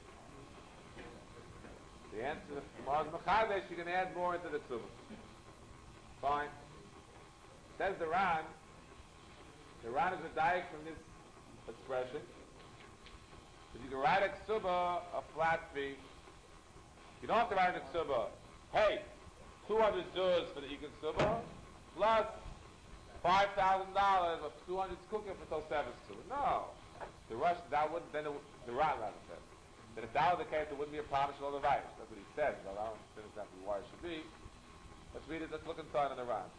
Speaker 1: The answer to Mars Machadesh, you can add more into the ksuba. Fine. Says the Ran. The Ran is a diet from this expression. If you can write a ksuba, a flat fee. You don't have to write a ksuba. Hey, 200 zuz for the ikon ksuba, plus $5,000 of 200 cooking for those 7 ksuba. No. The rush, that would, then the Ran rather said. Then if that was the case, there wouldn't be a promise of all the rights. That's what he says, but I don't understand exactly why it should be. Let's read it, let's look inside on the Ran.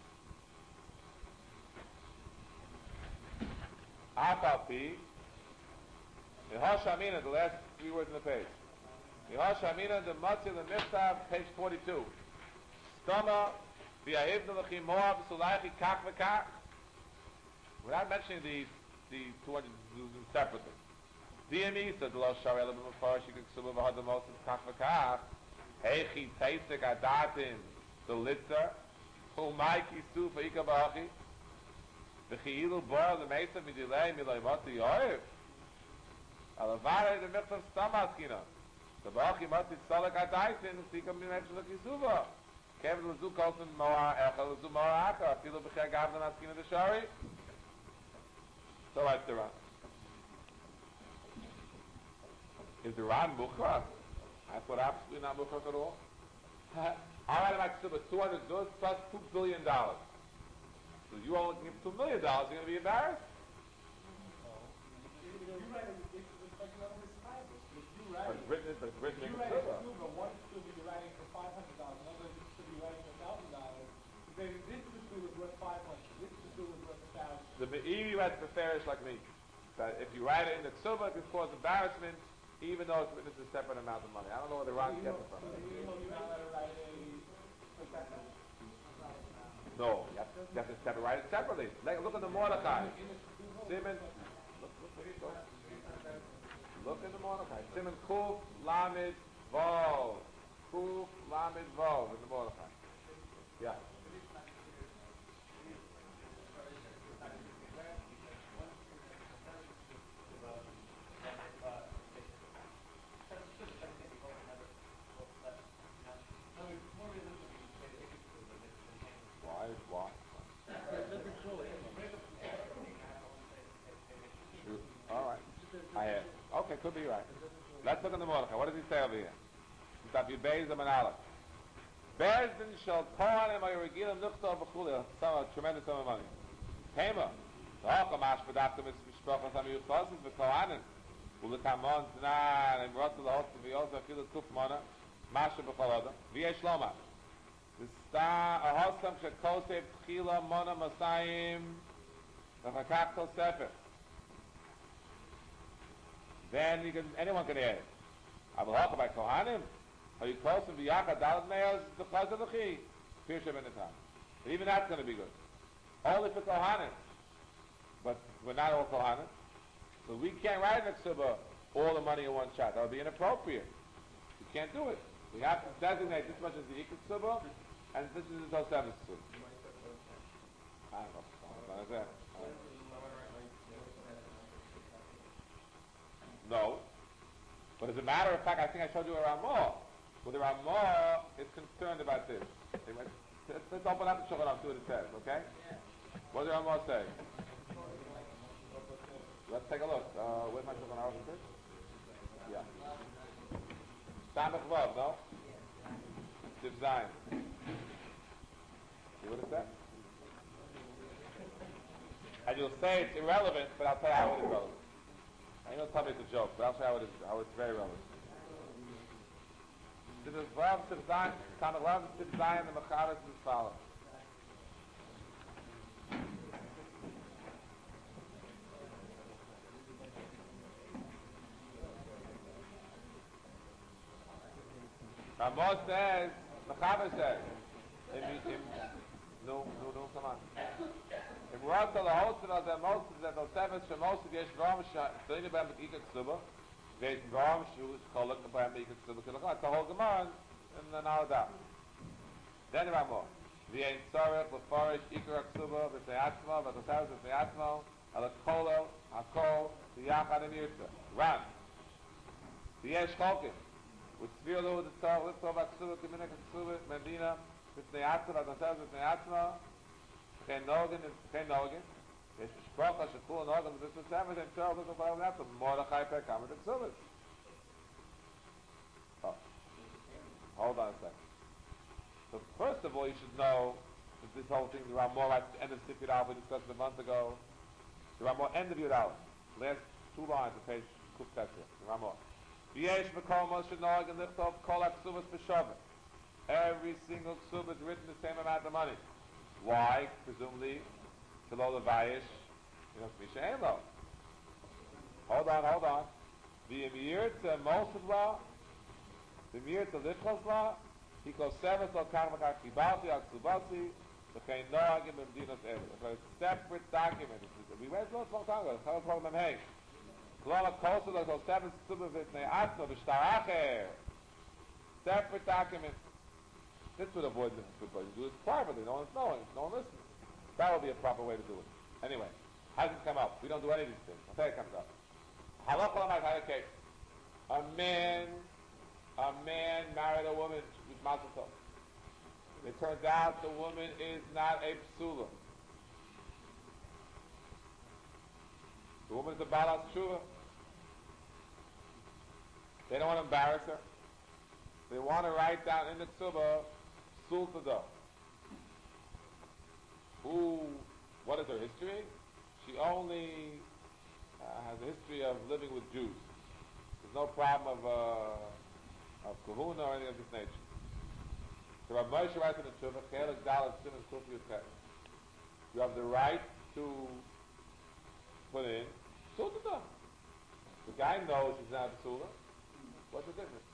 Speaker 1: Apapi, Yehoshamina, the last 3 words in the page. Yehoshamina, the Matzil, the Miftav, page 42. Stoma, V'yahivna l'chim moab, Sulaichi, kach v'kach. Without mentioning the 200 separately. DME says the Lo Shar Elam Mefarish Yikik Suba V'hadamos Kach V'kach Heichi Teisek Adatin the Litzer Humaiki Su Fa'ika Ba'achi V'chi'ilu Bor L'meisa Midilei Miloi Mati Yoiv Alavare the Mitzvah Stamaskina the Ba'achi Mati Tzalek Adaitin Sika Minech Shluki Suba Kevin L'zu Kolson Moa Echel L'zu Moa Aka Afilu B'chei Gavdan Askina the Shari. So that's the Ran. Is the Ran Bukhar? I thought absolutely not Bukhar at all. All right, about 200 zuz plus $2 billion. So you only give $2 million, you're going to be embarrassed? But it's written in the Suba.
Speaker 4: One should be writing for $500, another should be writing for $1,000. Then this Suba is worth $500, this Suba is worth $1,000.
Speaker 1: The Me'iri writes the fairish like me. That if you write it in the Suba, it can cause embarrassment, even though it's written as a separate amount of money. I don't know where the Ran gets it from. No, you have to write it separately. Look at the Mordechai. Simon, look at the Mordechai. Simon Kuf Lamed Vov. Kuf Lamed Vov in the Mordechai. Yeah. Why? All right. Okay, could be right. Let's look at the Mordechai. What does he say over here? Tafi Beis and Manala. Bezdin shall Kohanim Ayurigilim Nuchtov B'chuli. A tremendous amount of money. Pema. Ta'aka mash v'dafta mishpachas ha-miyuchasim v'kohanim. U'lekamon t'nan and rotzel ha'otzi v'yosef afilu kuf mona. Masha b'chol adam. V'yesh lomar. Ahosam shekosev tchila mona masayim v'chakach tol sefer. Then anyone can add it. Avalhocha by Kohanim. Are you close to v'yachad dalad meos d'chaz v'chi? Pirsha b'netam. Even that's going to be good. Only for Kohanim. But we're not all Kohanim. So we can't write in Ksuba all the money in one shot. That would be inappropriate. We can't do it. We have to designate this much as the Ikut Ksuba, and this is the Tosefes Ksuba. I don't know. What is that? No. But as a matter of fact, I think I showed you a Ramah. Well, the Ramah is concerned about this. Let's open up the Shulchan Aruch, see what it says, okay? What does the Ramah say? Let's take a look. Where's my Shulchan Aruch? Yeah. Samech Vav, no? Siv Zion. See what it says? And you'll say it's irrelevant, but I'll tell you how it is relevant. I know tell me it's a joke, but I'll show you how it's very relevant. This is Vav Siv Zion, Tanakh Vav Siv Zion, the Mecharis is as follows. Ramos says, Mechaber says, no, come on. Im Rata la Holzen als most of the Seventh most of the Yeshvam Shalini Bam Ikak Suba, Veit Ram Shu Kolak Bam Ikak Suba Kolak. The whole Gemara and then all that. Then Ramo, the Ein Tzarech Lefarish Ikak Suba V'Teyatzmo V'Teyatzmo V'Teyatzmo Ala Kolo Hakol V'Yachad and Yirtza. Ran. The Yesh Cholkim. With Svilo the Tzar Lifto Vaksuba Kiminek Suba Medina V'Teyatzmo V'Teyatzmo Geen Nogen. יש משפחה שכולו נוגן וזה סמד הם תואר וזה פעם נעצו מורדכי פר כמה תקסובת. Hold on a second. So first of all you should know that this whole thing, the Ramor at the end of Sifir Al we discussed a month ago. The Ramor end of Yud Al. Last two lines of page Kuf Tetzia. The Ramor. V'yesh v'kolmo should know and lift off kol ha-ksubas b'shavah. Every single ksubah is written the same amount of money. Why? Presumably, Shelo Levayish, Misha Elo. Hold on. The Emir to Moshe law, the Emir to Lichos law, he goes seven so Karmakak Kibalti, Aksubasi, the Kain Noagim and Dinos Elo. It's a separate document. We read it a long time ago. How long them hang? Klola Kosul, so seven Subavit Ne'atno, V'Shtaracher. Separate document. This would avoid this, but you do it privately, no one's knowing, no one listens. That would be a proper way to do it. Anyway, how does it come up? We don't do any of these things. I'll tell you how it comes up. Halakha l'mayt case. A man married a woman with mazel tov. It turns out the woman is not a psula. The woman is a balas tshuva. They don't want to embarrass her. They want to write down in the ksuba Sultada. What is her history? She only has a history of living with Jews. There's no problem of kahuna or anything of this nature. So Rav Moshe writes in the Tshuva, Chelik Dalet Siman Kuf Yud Ches. You have the right to put in Sultada. The guy knows she's not a psula. What's the difference?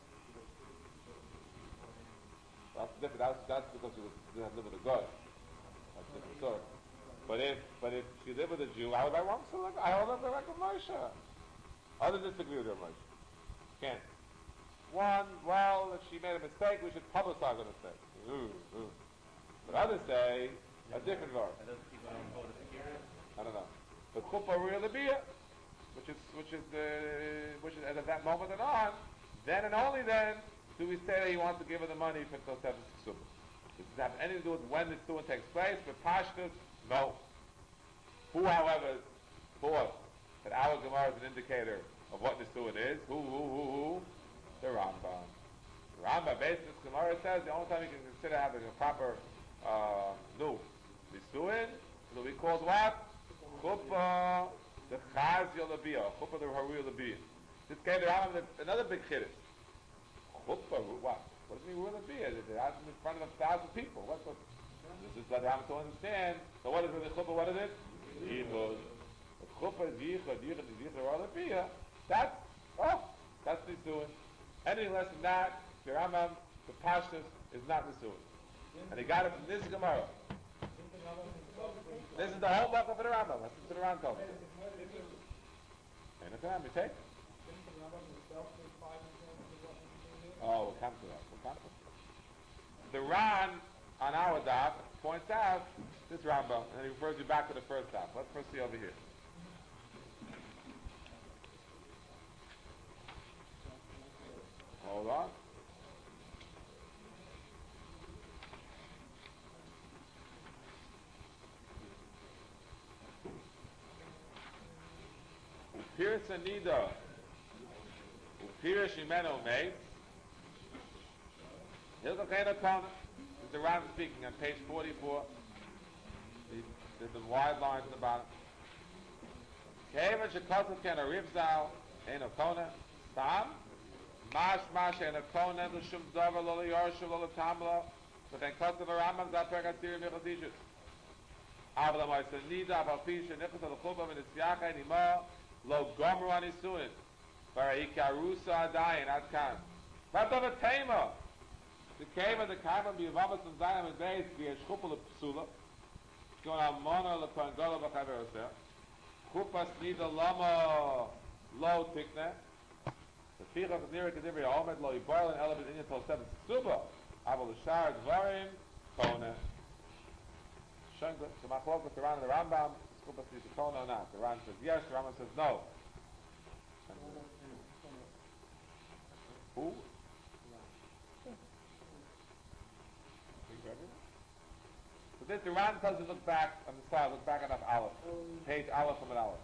Speaker 1: That's different. That's because she didn't live with a god. That's a different story. But if she lived with a Jew, I would write one psula. I would have like a Moshe. Others disagree with her Moshe. Can't. One, well, if she made a mistake, we should publicize the mistake. But others say a different verse. I don't know. The Kupa really be it, which is at that moment and on, then and only then do we say that he wants to give her the money for Tosefes Ksubah. Does it have anything to do with when this doing takes place? For Pashtus, no. Who, however, thought that our Gemara is an indicator of what this doing is? Who? The Rambam. The Rambam, based on this Gemara, says the only time you can consider having a proper Nisuin, so we call what? Chuppah the Chaz Yolabiyah, Chuppah the Haru Yolabiyah. This gave the Rambam another big chiddush. Chuppah, what? What does it mean Haru Yolabiyah? It has in front of 1,000 people. This is what the Rambam to understand. So what is the Chuppah? What is it? Yichud. The Chuppah is Yichud Haru Yolabiyah. That's Nisuin. Anything less than that, the Rambam, the Pashtus, is not Nisuin. And he got it from this Gemara. This is the whole book of the Rambam. That's what the Rambam told me. And the time we take. Oh, we'll come to that. The Ran on our daf points out this Rambam, and he refers you back to the first daf. Let's first see over here. Hold on. Upir Sanida, Upir Shimeno Meis, Hilchot Keina Kona. This is the Ram speaking on page 44. There's the wide lines at the bottom. Keva Shekotov Kena Rivzal Eino Kona Tam Mash Eino Kona L'Shum Dova Lo Yorshu Lo Tamla V'chen Kotov Rambam Zapek Asiri Michas Ishus Avla Moisa Nida Aval Pisha Nichas Al-Chuba V'Nisyacha Nima Lo Gomru Anisuin V'Ikarusa Adayin Ad Kan Vatov Tema the Keva the Kaiva B'Yavamas and Zayam and Beis V'Yeshchupel Psula going on Mona L'Kohen Gola B'Chaver Chupas Nida Lama Lo Tikne the Ficha of Nira Kedivri Omed Lo Yiboil and Elabit Inyan Tol 7 Suba Aval L'Shar Dvarim Kona Shengla the Machlok with the Ran and the Rambam Chupas Nida Kona or not the Ran says yes the Rambam says no who? So this the Ran tells you look back on the slide, look back on that Aleph. Page Aleph from an Aleph.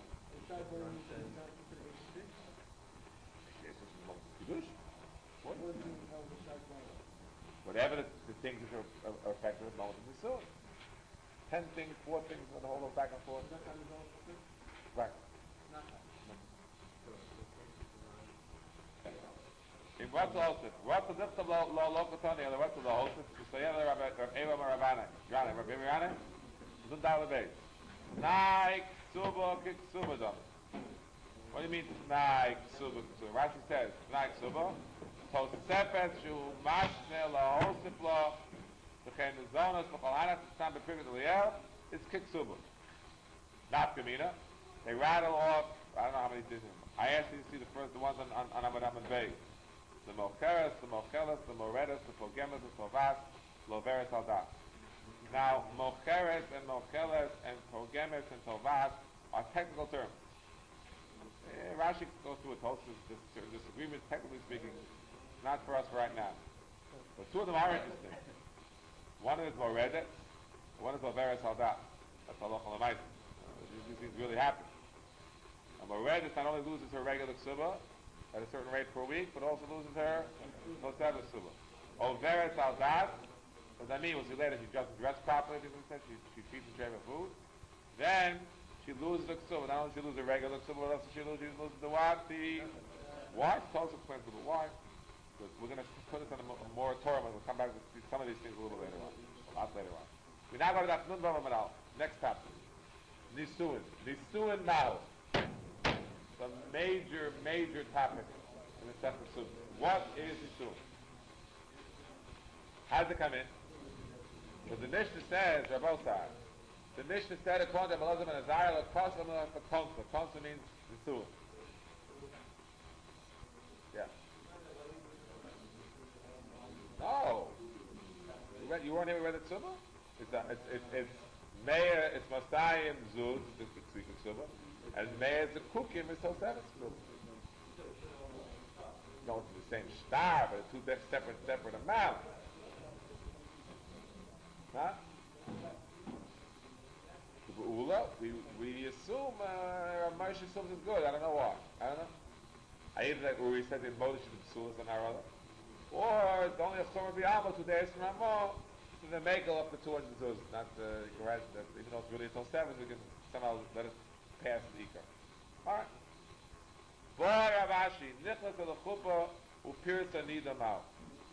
Speaker 1: What? Whatever the things that are affected at the moment of the soul. 10 things, 4 things, and the whole look back and forth. Right. In what's the hosted? What's the lift of the Lokotoni, or the what's the hosted? So yeah, the Rabbi Eva Maravana. Rabbi Mirana? Zundala Beis. Nai Ksuba Kiksubadom. What do you mean, Nai Ksuba Ksuba? Rashi says, Nai Ksuba. Tosefet Shu Mashne La Hosifla. The Zonas, Mokalanas, Sam Bepirgit Liel. It's Kiksuba. Not Kamina. They rattle off, I don't know how many did. I asked you to see the ones on Amadam and Beis. The Mocheres, the Mocheles, the Moredes, the Pogemes, the Tovas, Loveres Aldat. Now, Mocheres and Mocheles and Pogemes and Tovas are technical terms. Rashi goes through a toast disagreement, technically speaking, not for us right now. But two of them are interesting. One is Moredes, one is Loveres Aldat. That's Allah Chalamait. These things really happen. And Moredes not only loses her regular ksuba, at a certain rate per week, but also loses her Tosefet Suba. Overes Aldat, what does that mean? We'll see later, she doesn't dress properly, she feeds and trains her food. Then, she loses the Ksuba. Not only does she lose the regular Ksuba, what else does she lose? She loses the what? The what? Tosefet explains to the why. But we're going to put this on a moratorium, and we'll come back to some of these things a little later on. A lot later on. We now go to that Nun Bava Manal. Next chapter. Nisuin. Nisuin now. A major topic in the Sefer Sukkot. What is Yisuin? How does it come in? Because the Mishnah says, Rabbosai, the Mishnah said, according to Melazim and Azariah, L'Kosa Konsa. Konsa means Yisuin. Yeah. No. You weren't here, we read the Tzubah? It's Meir, it's Masayim, Zuz, the Tzubah. And Meir is the Kukim is so seven. Going to the same star, but two separate amounts. Huh? The Be'ula, we assume Moshe assumes is good. I don't know why. I don't know. I either like Uri said in Moshe the Be'ula and our other, or it's only a Chumar B'Yama 2 days from Ramah. So they make up the 200 zuz. Not you can write that even though it's really until 7, we can somehow let it pass the Ikar. Alright. Boy Ravashi, Nichlas al Chuppah Upirsa Nida Mao.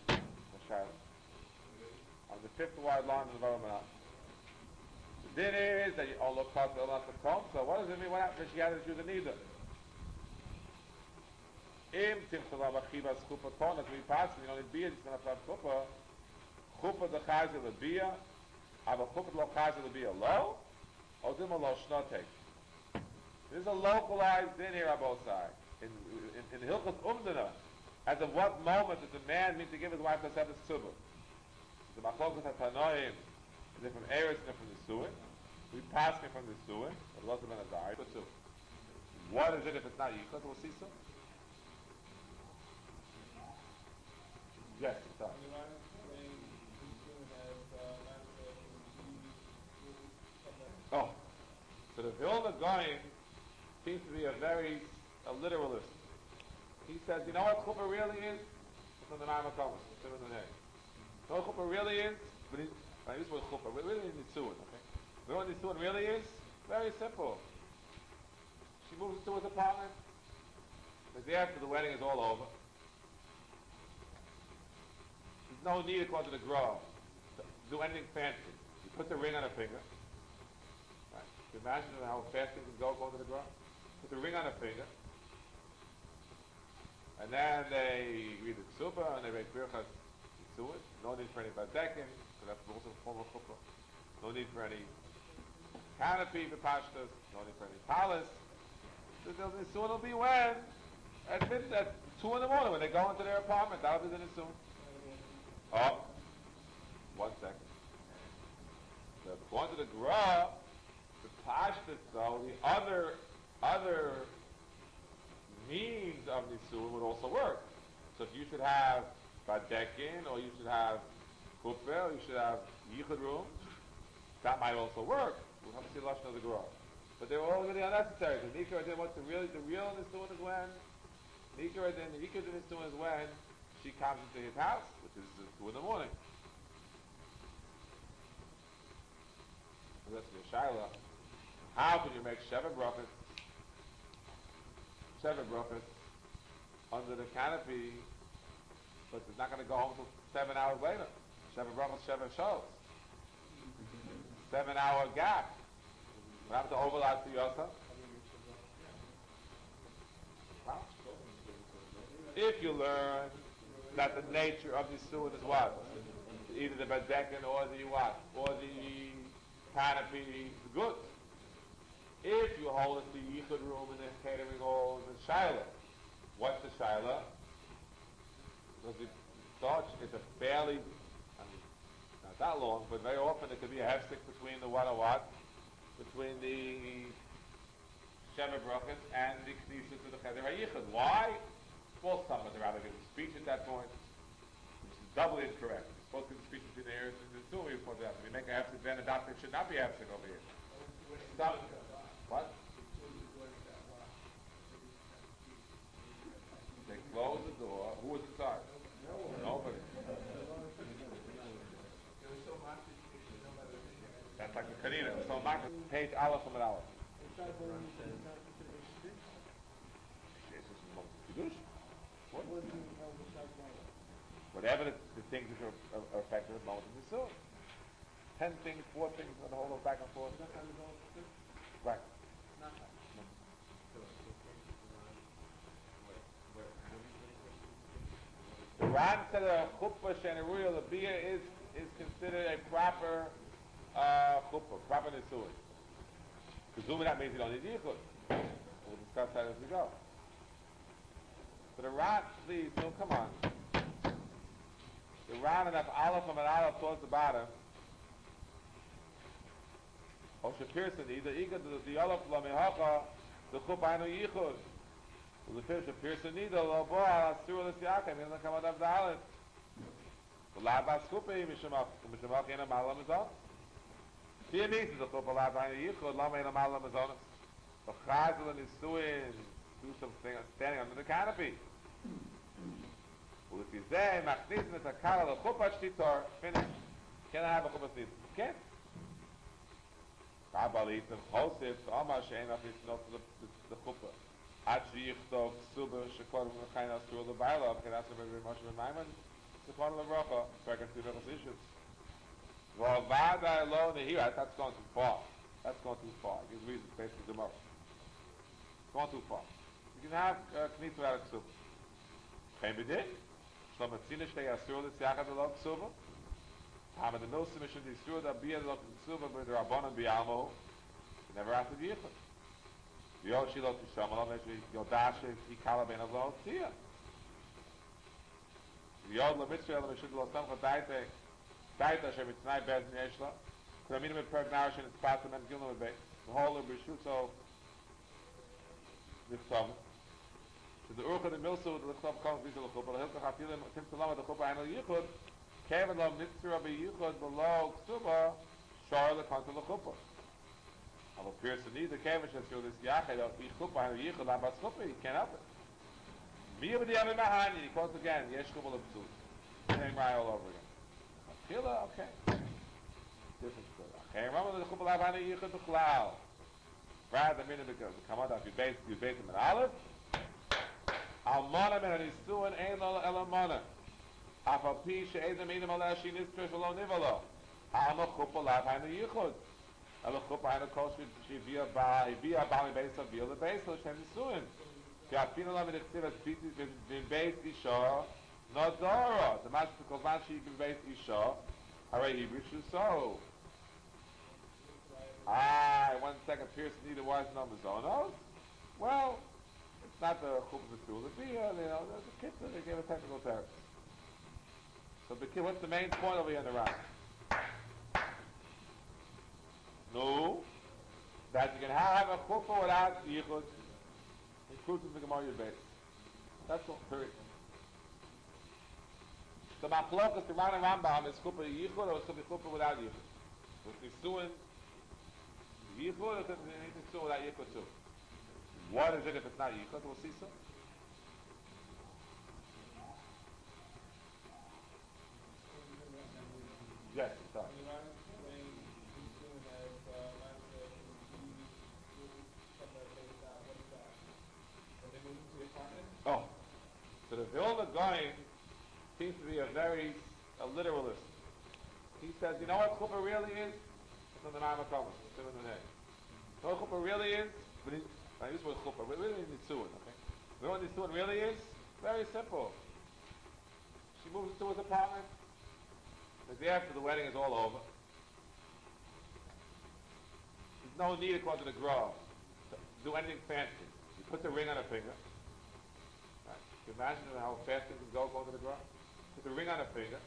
Speaker 1: On the 5th wide line of the Baramana. The din is that you all look past the Kom. So what does it mean? What happened if she had to choose a Nida? Im Timsalam Achivas Chuppah Kona, to be passing, you know, in Bia, it's going to have Chuppah. Chuppah the Chazil of Bia, have a Chuppah lo Chazil of Bia low, or Dim lo Shnotek. There's a localized din here on both sides. In Hilchos Umdana, as of what moment does a man need to give his wife a seventh tzubah? The Machlokas HaTanoim, is it from Eretz and from the Suin? We pass it from the Suin, but lots of men are died. What is it if it's not Yichud? We'll see soon. Yes, it's up. Oh, so the Vilna Goyim seems to be a literalist. He says, you know what Chuppah really is? It's from the Maimon Komas, it's in the name. what chuppah really is, when I use the word chuppah, really in Nisuin, okay? You know what Nisuin really is? Very simple. She moves into his apartment. The day after the wedding is all over. There's no need, according to the Gra, to do anything fancy. You put the ring on her finger. Right? Can you imagine how fast things can go according to the Gra? Put the ring on her finger. And then they read the Tzuba and they read Birchas Nisuin. No need for any Badekin, because that's also a form of chuppah. No need for any canopy for Pashtas. No need for any palace. The Nisuin will be when? At midnight, at 2 in the morning, when they go into their apartment. That'll be the Nisuin. Oh, 1 second. So according to the Gra, the Pashtas, though, the other means of Nisuin would also work. So if you should have Badekin, or you should have Kuppeh, or you should have Yichud room, that might also work. We'll have to see the Lashon of the Gra. But they're all really unnecessary, because Nikar Adin, what's the real Nisuin is when? Nikar Adin, the Nikar Adin Nisuin is when she comes into his house, which is 2 in the morning. So that's the Shaila. How can you make Sheva Brachas under the canopy, but it's not going to go home until 7 hours later? Sheva Brachas, Sheva shows. 7-hour gap. We have to overlap to Yosa. If you learn that the nature of the Nisuin is what? Either the Badekin or the what? Or the canopy is good. If you hold it the Yichud room in the catering hall, the Shaila. What's the Shaila? Because the thought is a fairly, not that long, but very often it could be a hefsek between the what? Between the Sheva Brachas and the Knesset to the Cheder HaYichud. Why? Well, some of the rabbi gives a speech at that point, which is doubly incorrect. You're supposed to give a speech between the ears and the Nisuin. You're supposed to have to make a hefsek, then a doctor should not be a hefsek over here. Stop. What? They close the door. Who was inside? Nobody. That's like the Kanina. So Marcus, page Aleph from an Aleph. Whatever the things that are affected at the moment of the soul. 10 things, 4 things, and the whole back and forth. Right. The Ran said a chuppah sheneruya l'bia is considered a proper chuppah, proper nisuin. Presumably that means you don't need yichud. We'll discuss that as we go. So the Ran, please, no, come on. The Ran enough Aleph from an Aleph towards the bottom. Or Shapirson, either the Aleph la mehacha, the chuppah anu yichud. The Pearson needle, lo bo al asur l'siakem, in the kamad of the Aleph. The labas chuppah mishemach ena ma'ala mizon. Here means the chuppah labas yichud, lama ena ma'ala mizon. The chazel and nisuin do something standing under the canopy. Well, if you say machnisin et hakala l'chuppah shtitor, finish. Can I have a chuppah sneed? Can't. Kabbalit and Chosif, Omar she'en af yisnot the chuppah. Actually, Yichtov, Suba, Shekor, Mechain, Astur, the Baila, Kedasa, Rebbe, Moshe, and Maimon, Sekon, the Rocha, Second, two different issues. Well, Vada alone here, that's going too far. That's going too far. Gives reasons based on the Gemara. It's going too far. You can have Knitz without a Ksuba. Chaim B'din, Shlom Atzina, Shtei Astur, the Siachad, the Log Ksuba. Hamad, the Nosim, Mishim, the Astur, the Bia, the Log Ksuba, but the Rabbanon, Bialmo, never after the Yichud. Yoshi lo tishamalom eshvi yodashe ikala ben avlo tia. Yod lo mitzvah lo mishud lo samcha daita shem itznai bez neshla. Kraminu mit perg narshin et spatum and gilno mit beis. The whole of Bishutso nichtav. So the urcha the milso the nichtav comes visa lo chuppah. The hilchach afilim tim salama the chuppah anel yichud. Kevin lo mitzvah be yichud below ksuba shar le kanta lo chuppah. Aber Pearson neither Kavish has through this Yachid of Yichupah and Yichud Abbas Chuppah, he can't help it. Via with the other Mahani, he quotes again, Yesh Kubal of Tzul. Same right all over again. Chila, okay. Different story. Okay, remember the chuppah lavana yichud b'chlal. Rather than meaning because the kamada you base him in Aleph. Almana men anisuin ein lo elamana. Afal pi she'edem inim aleh shinis trish v'lo nivalo. Alma chuppah lavana yichud. Ela chuppah hana kol shivia bali beis avia lebeis lo shem nisuin. Ki afina lam in ichtiv as bin beis isha nadara. The master kolvan she bin beis isha. Hare Hebrew so. 1 second, Pearson neither was no mazonos. Well, it's not the chuppah v'sul. There's a kid that they gave a technical term. So, what's the main point over here in the round? No, that you can have a chuppah without yichud, including the Gemara Yud Beis. That's all. Period. The machlokas, the Ran and Rambam is chuppah yichud or is chuppah without yichud. With nisuin yichud, or is it nisuin without yichud too? What is it if it's not yichud? We'll see so. Yes, sorry. Oh, so the Vilna Gaon seems to be a literalist. He says, you know what chuppah really is? It's on the Ma'amah Kama. It's in the name. You know what chuppah really is? I use the word chuppah. Really nisuin, okay? You know what nisuin really is? Very simple. She moves into his apartment. The day after the wedding is all over. There's no need, according to the Gra, to do anything fancy. You put the ring on her finger. Right. Can you imagine how fast things can go according to the Gra? Put the ring on her finger.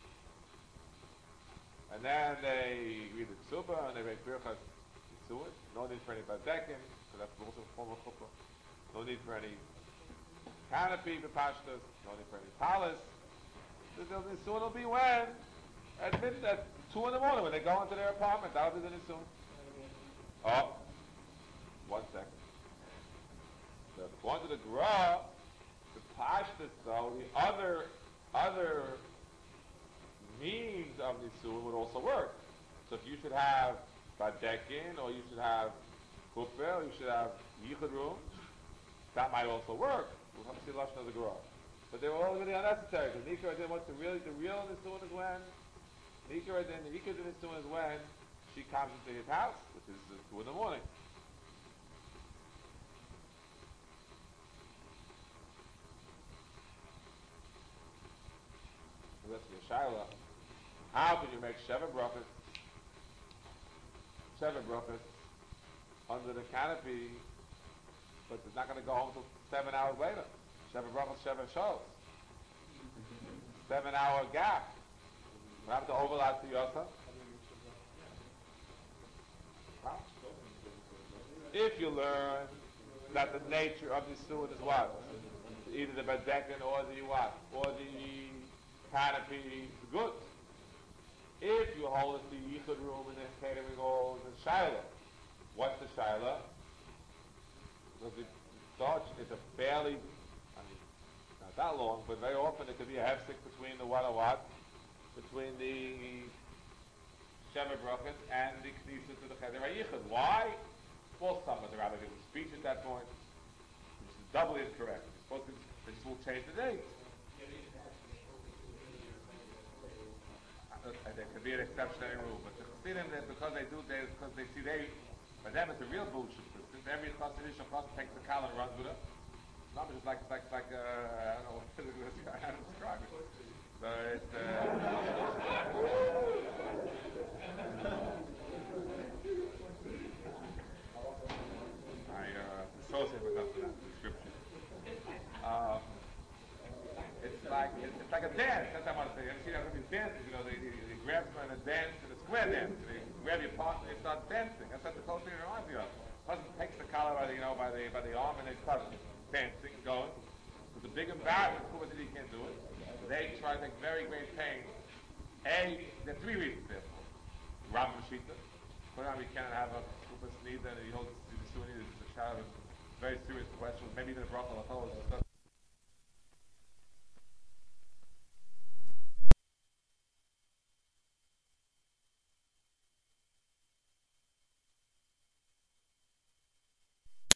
Speaker 1: And then they read the Ksubah, and they make Birchas Yisuin. No need for any Badekin, so that's also a form of chuppah. No need for any canopy for Pashtas. No need for any palace. The Yisuin will be when? At midnight, 2 in the morning, when they go into their apartment. That'll be the Yisuin. Oh, 1 second. So according to the Gra, the Pashtas, though, the other means of Nisuin would also work. So if you should have Badekin, or you should have Kuppah, or you should have Yichud room, that might also work. We'll have to see the Lashon of the Gra. But they were all really unnecessary, because Nikra didn't want the real Nisuin is when, the Ikar Nisuin is when she comes into his house, which is 2 in the morning. So that's the Shaila. How can you make Sheva Brachas under the canopy, but it's not going to go home until 7 hours later? Sheva Brachas, Sheva shows. 7-hour gap. We have to overlap to Yosa. If you learn that the nature of the Nisuin is what? Either the Badekin or the what? Or the canopy is good. If you hold it the Yichud room and the catering hall and the Shaila, what's the Shaila? Because it's a fairly, not that long, but very often it could be a hefsek between the what? Between the Sheva Brachas and the Knesset to the Cheder HaYichud. Why? Well, some of the rabbis give a speech at that point, which is doubly incorrect. They just will change the date. There could be an exceptionary rule, but the Chassidim, because they see for them it's a real bullshit. But since every Chassid takes the kala and runs with it, it's not just like I don't know how to describe it. So it's I associate with us with that description. It's like a dance. That's what I want to say. You see how these dances, they grab someone and dance in a square dance. They grab your partner and they start dancing. That's what the whole thing reminds me of. The husband takes the collar by the arm and they start dancing and going. It's a big embarrassment. Kuba said he can't do it. They try to take very great pains. There are 3 reasons therefore. Rambam Shita. Put on we cannot have a Kuba Snida and he holds the Sunni. This is a very serious question. Maybe even a bracha.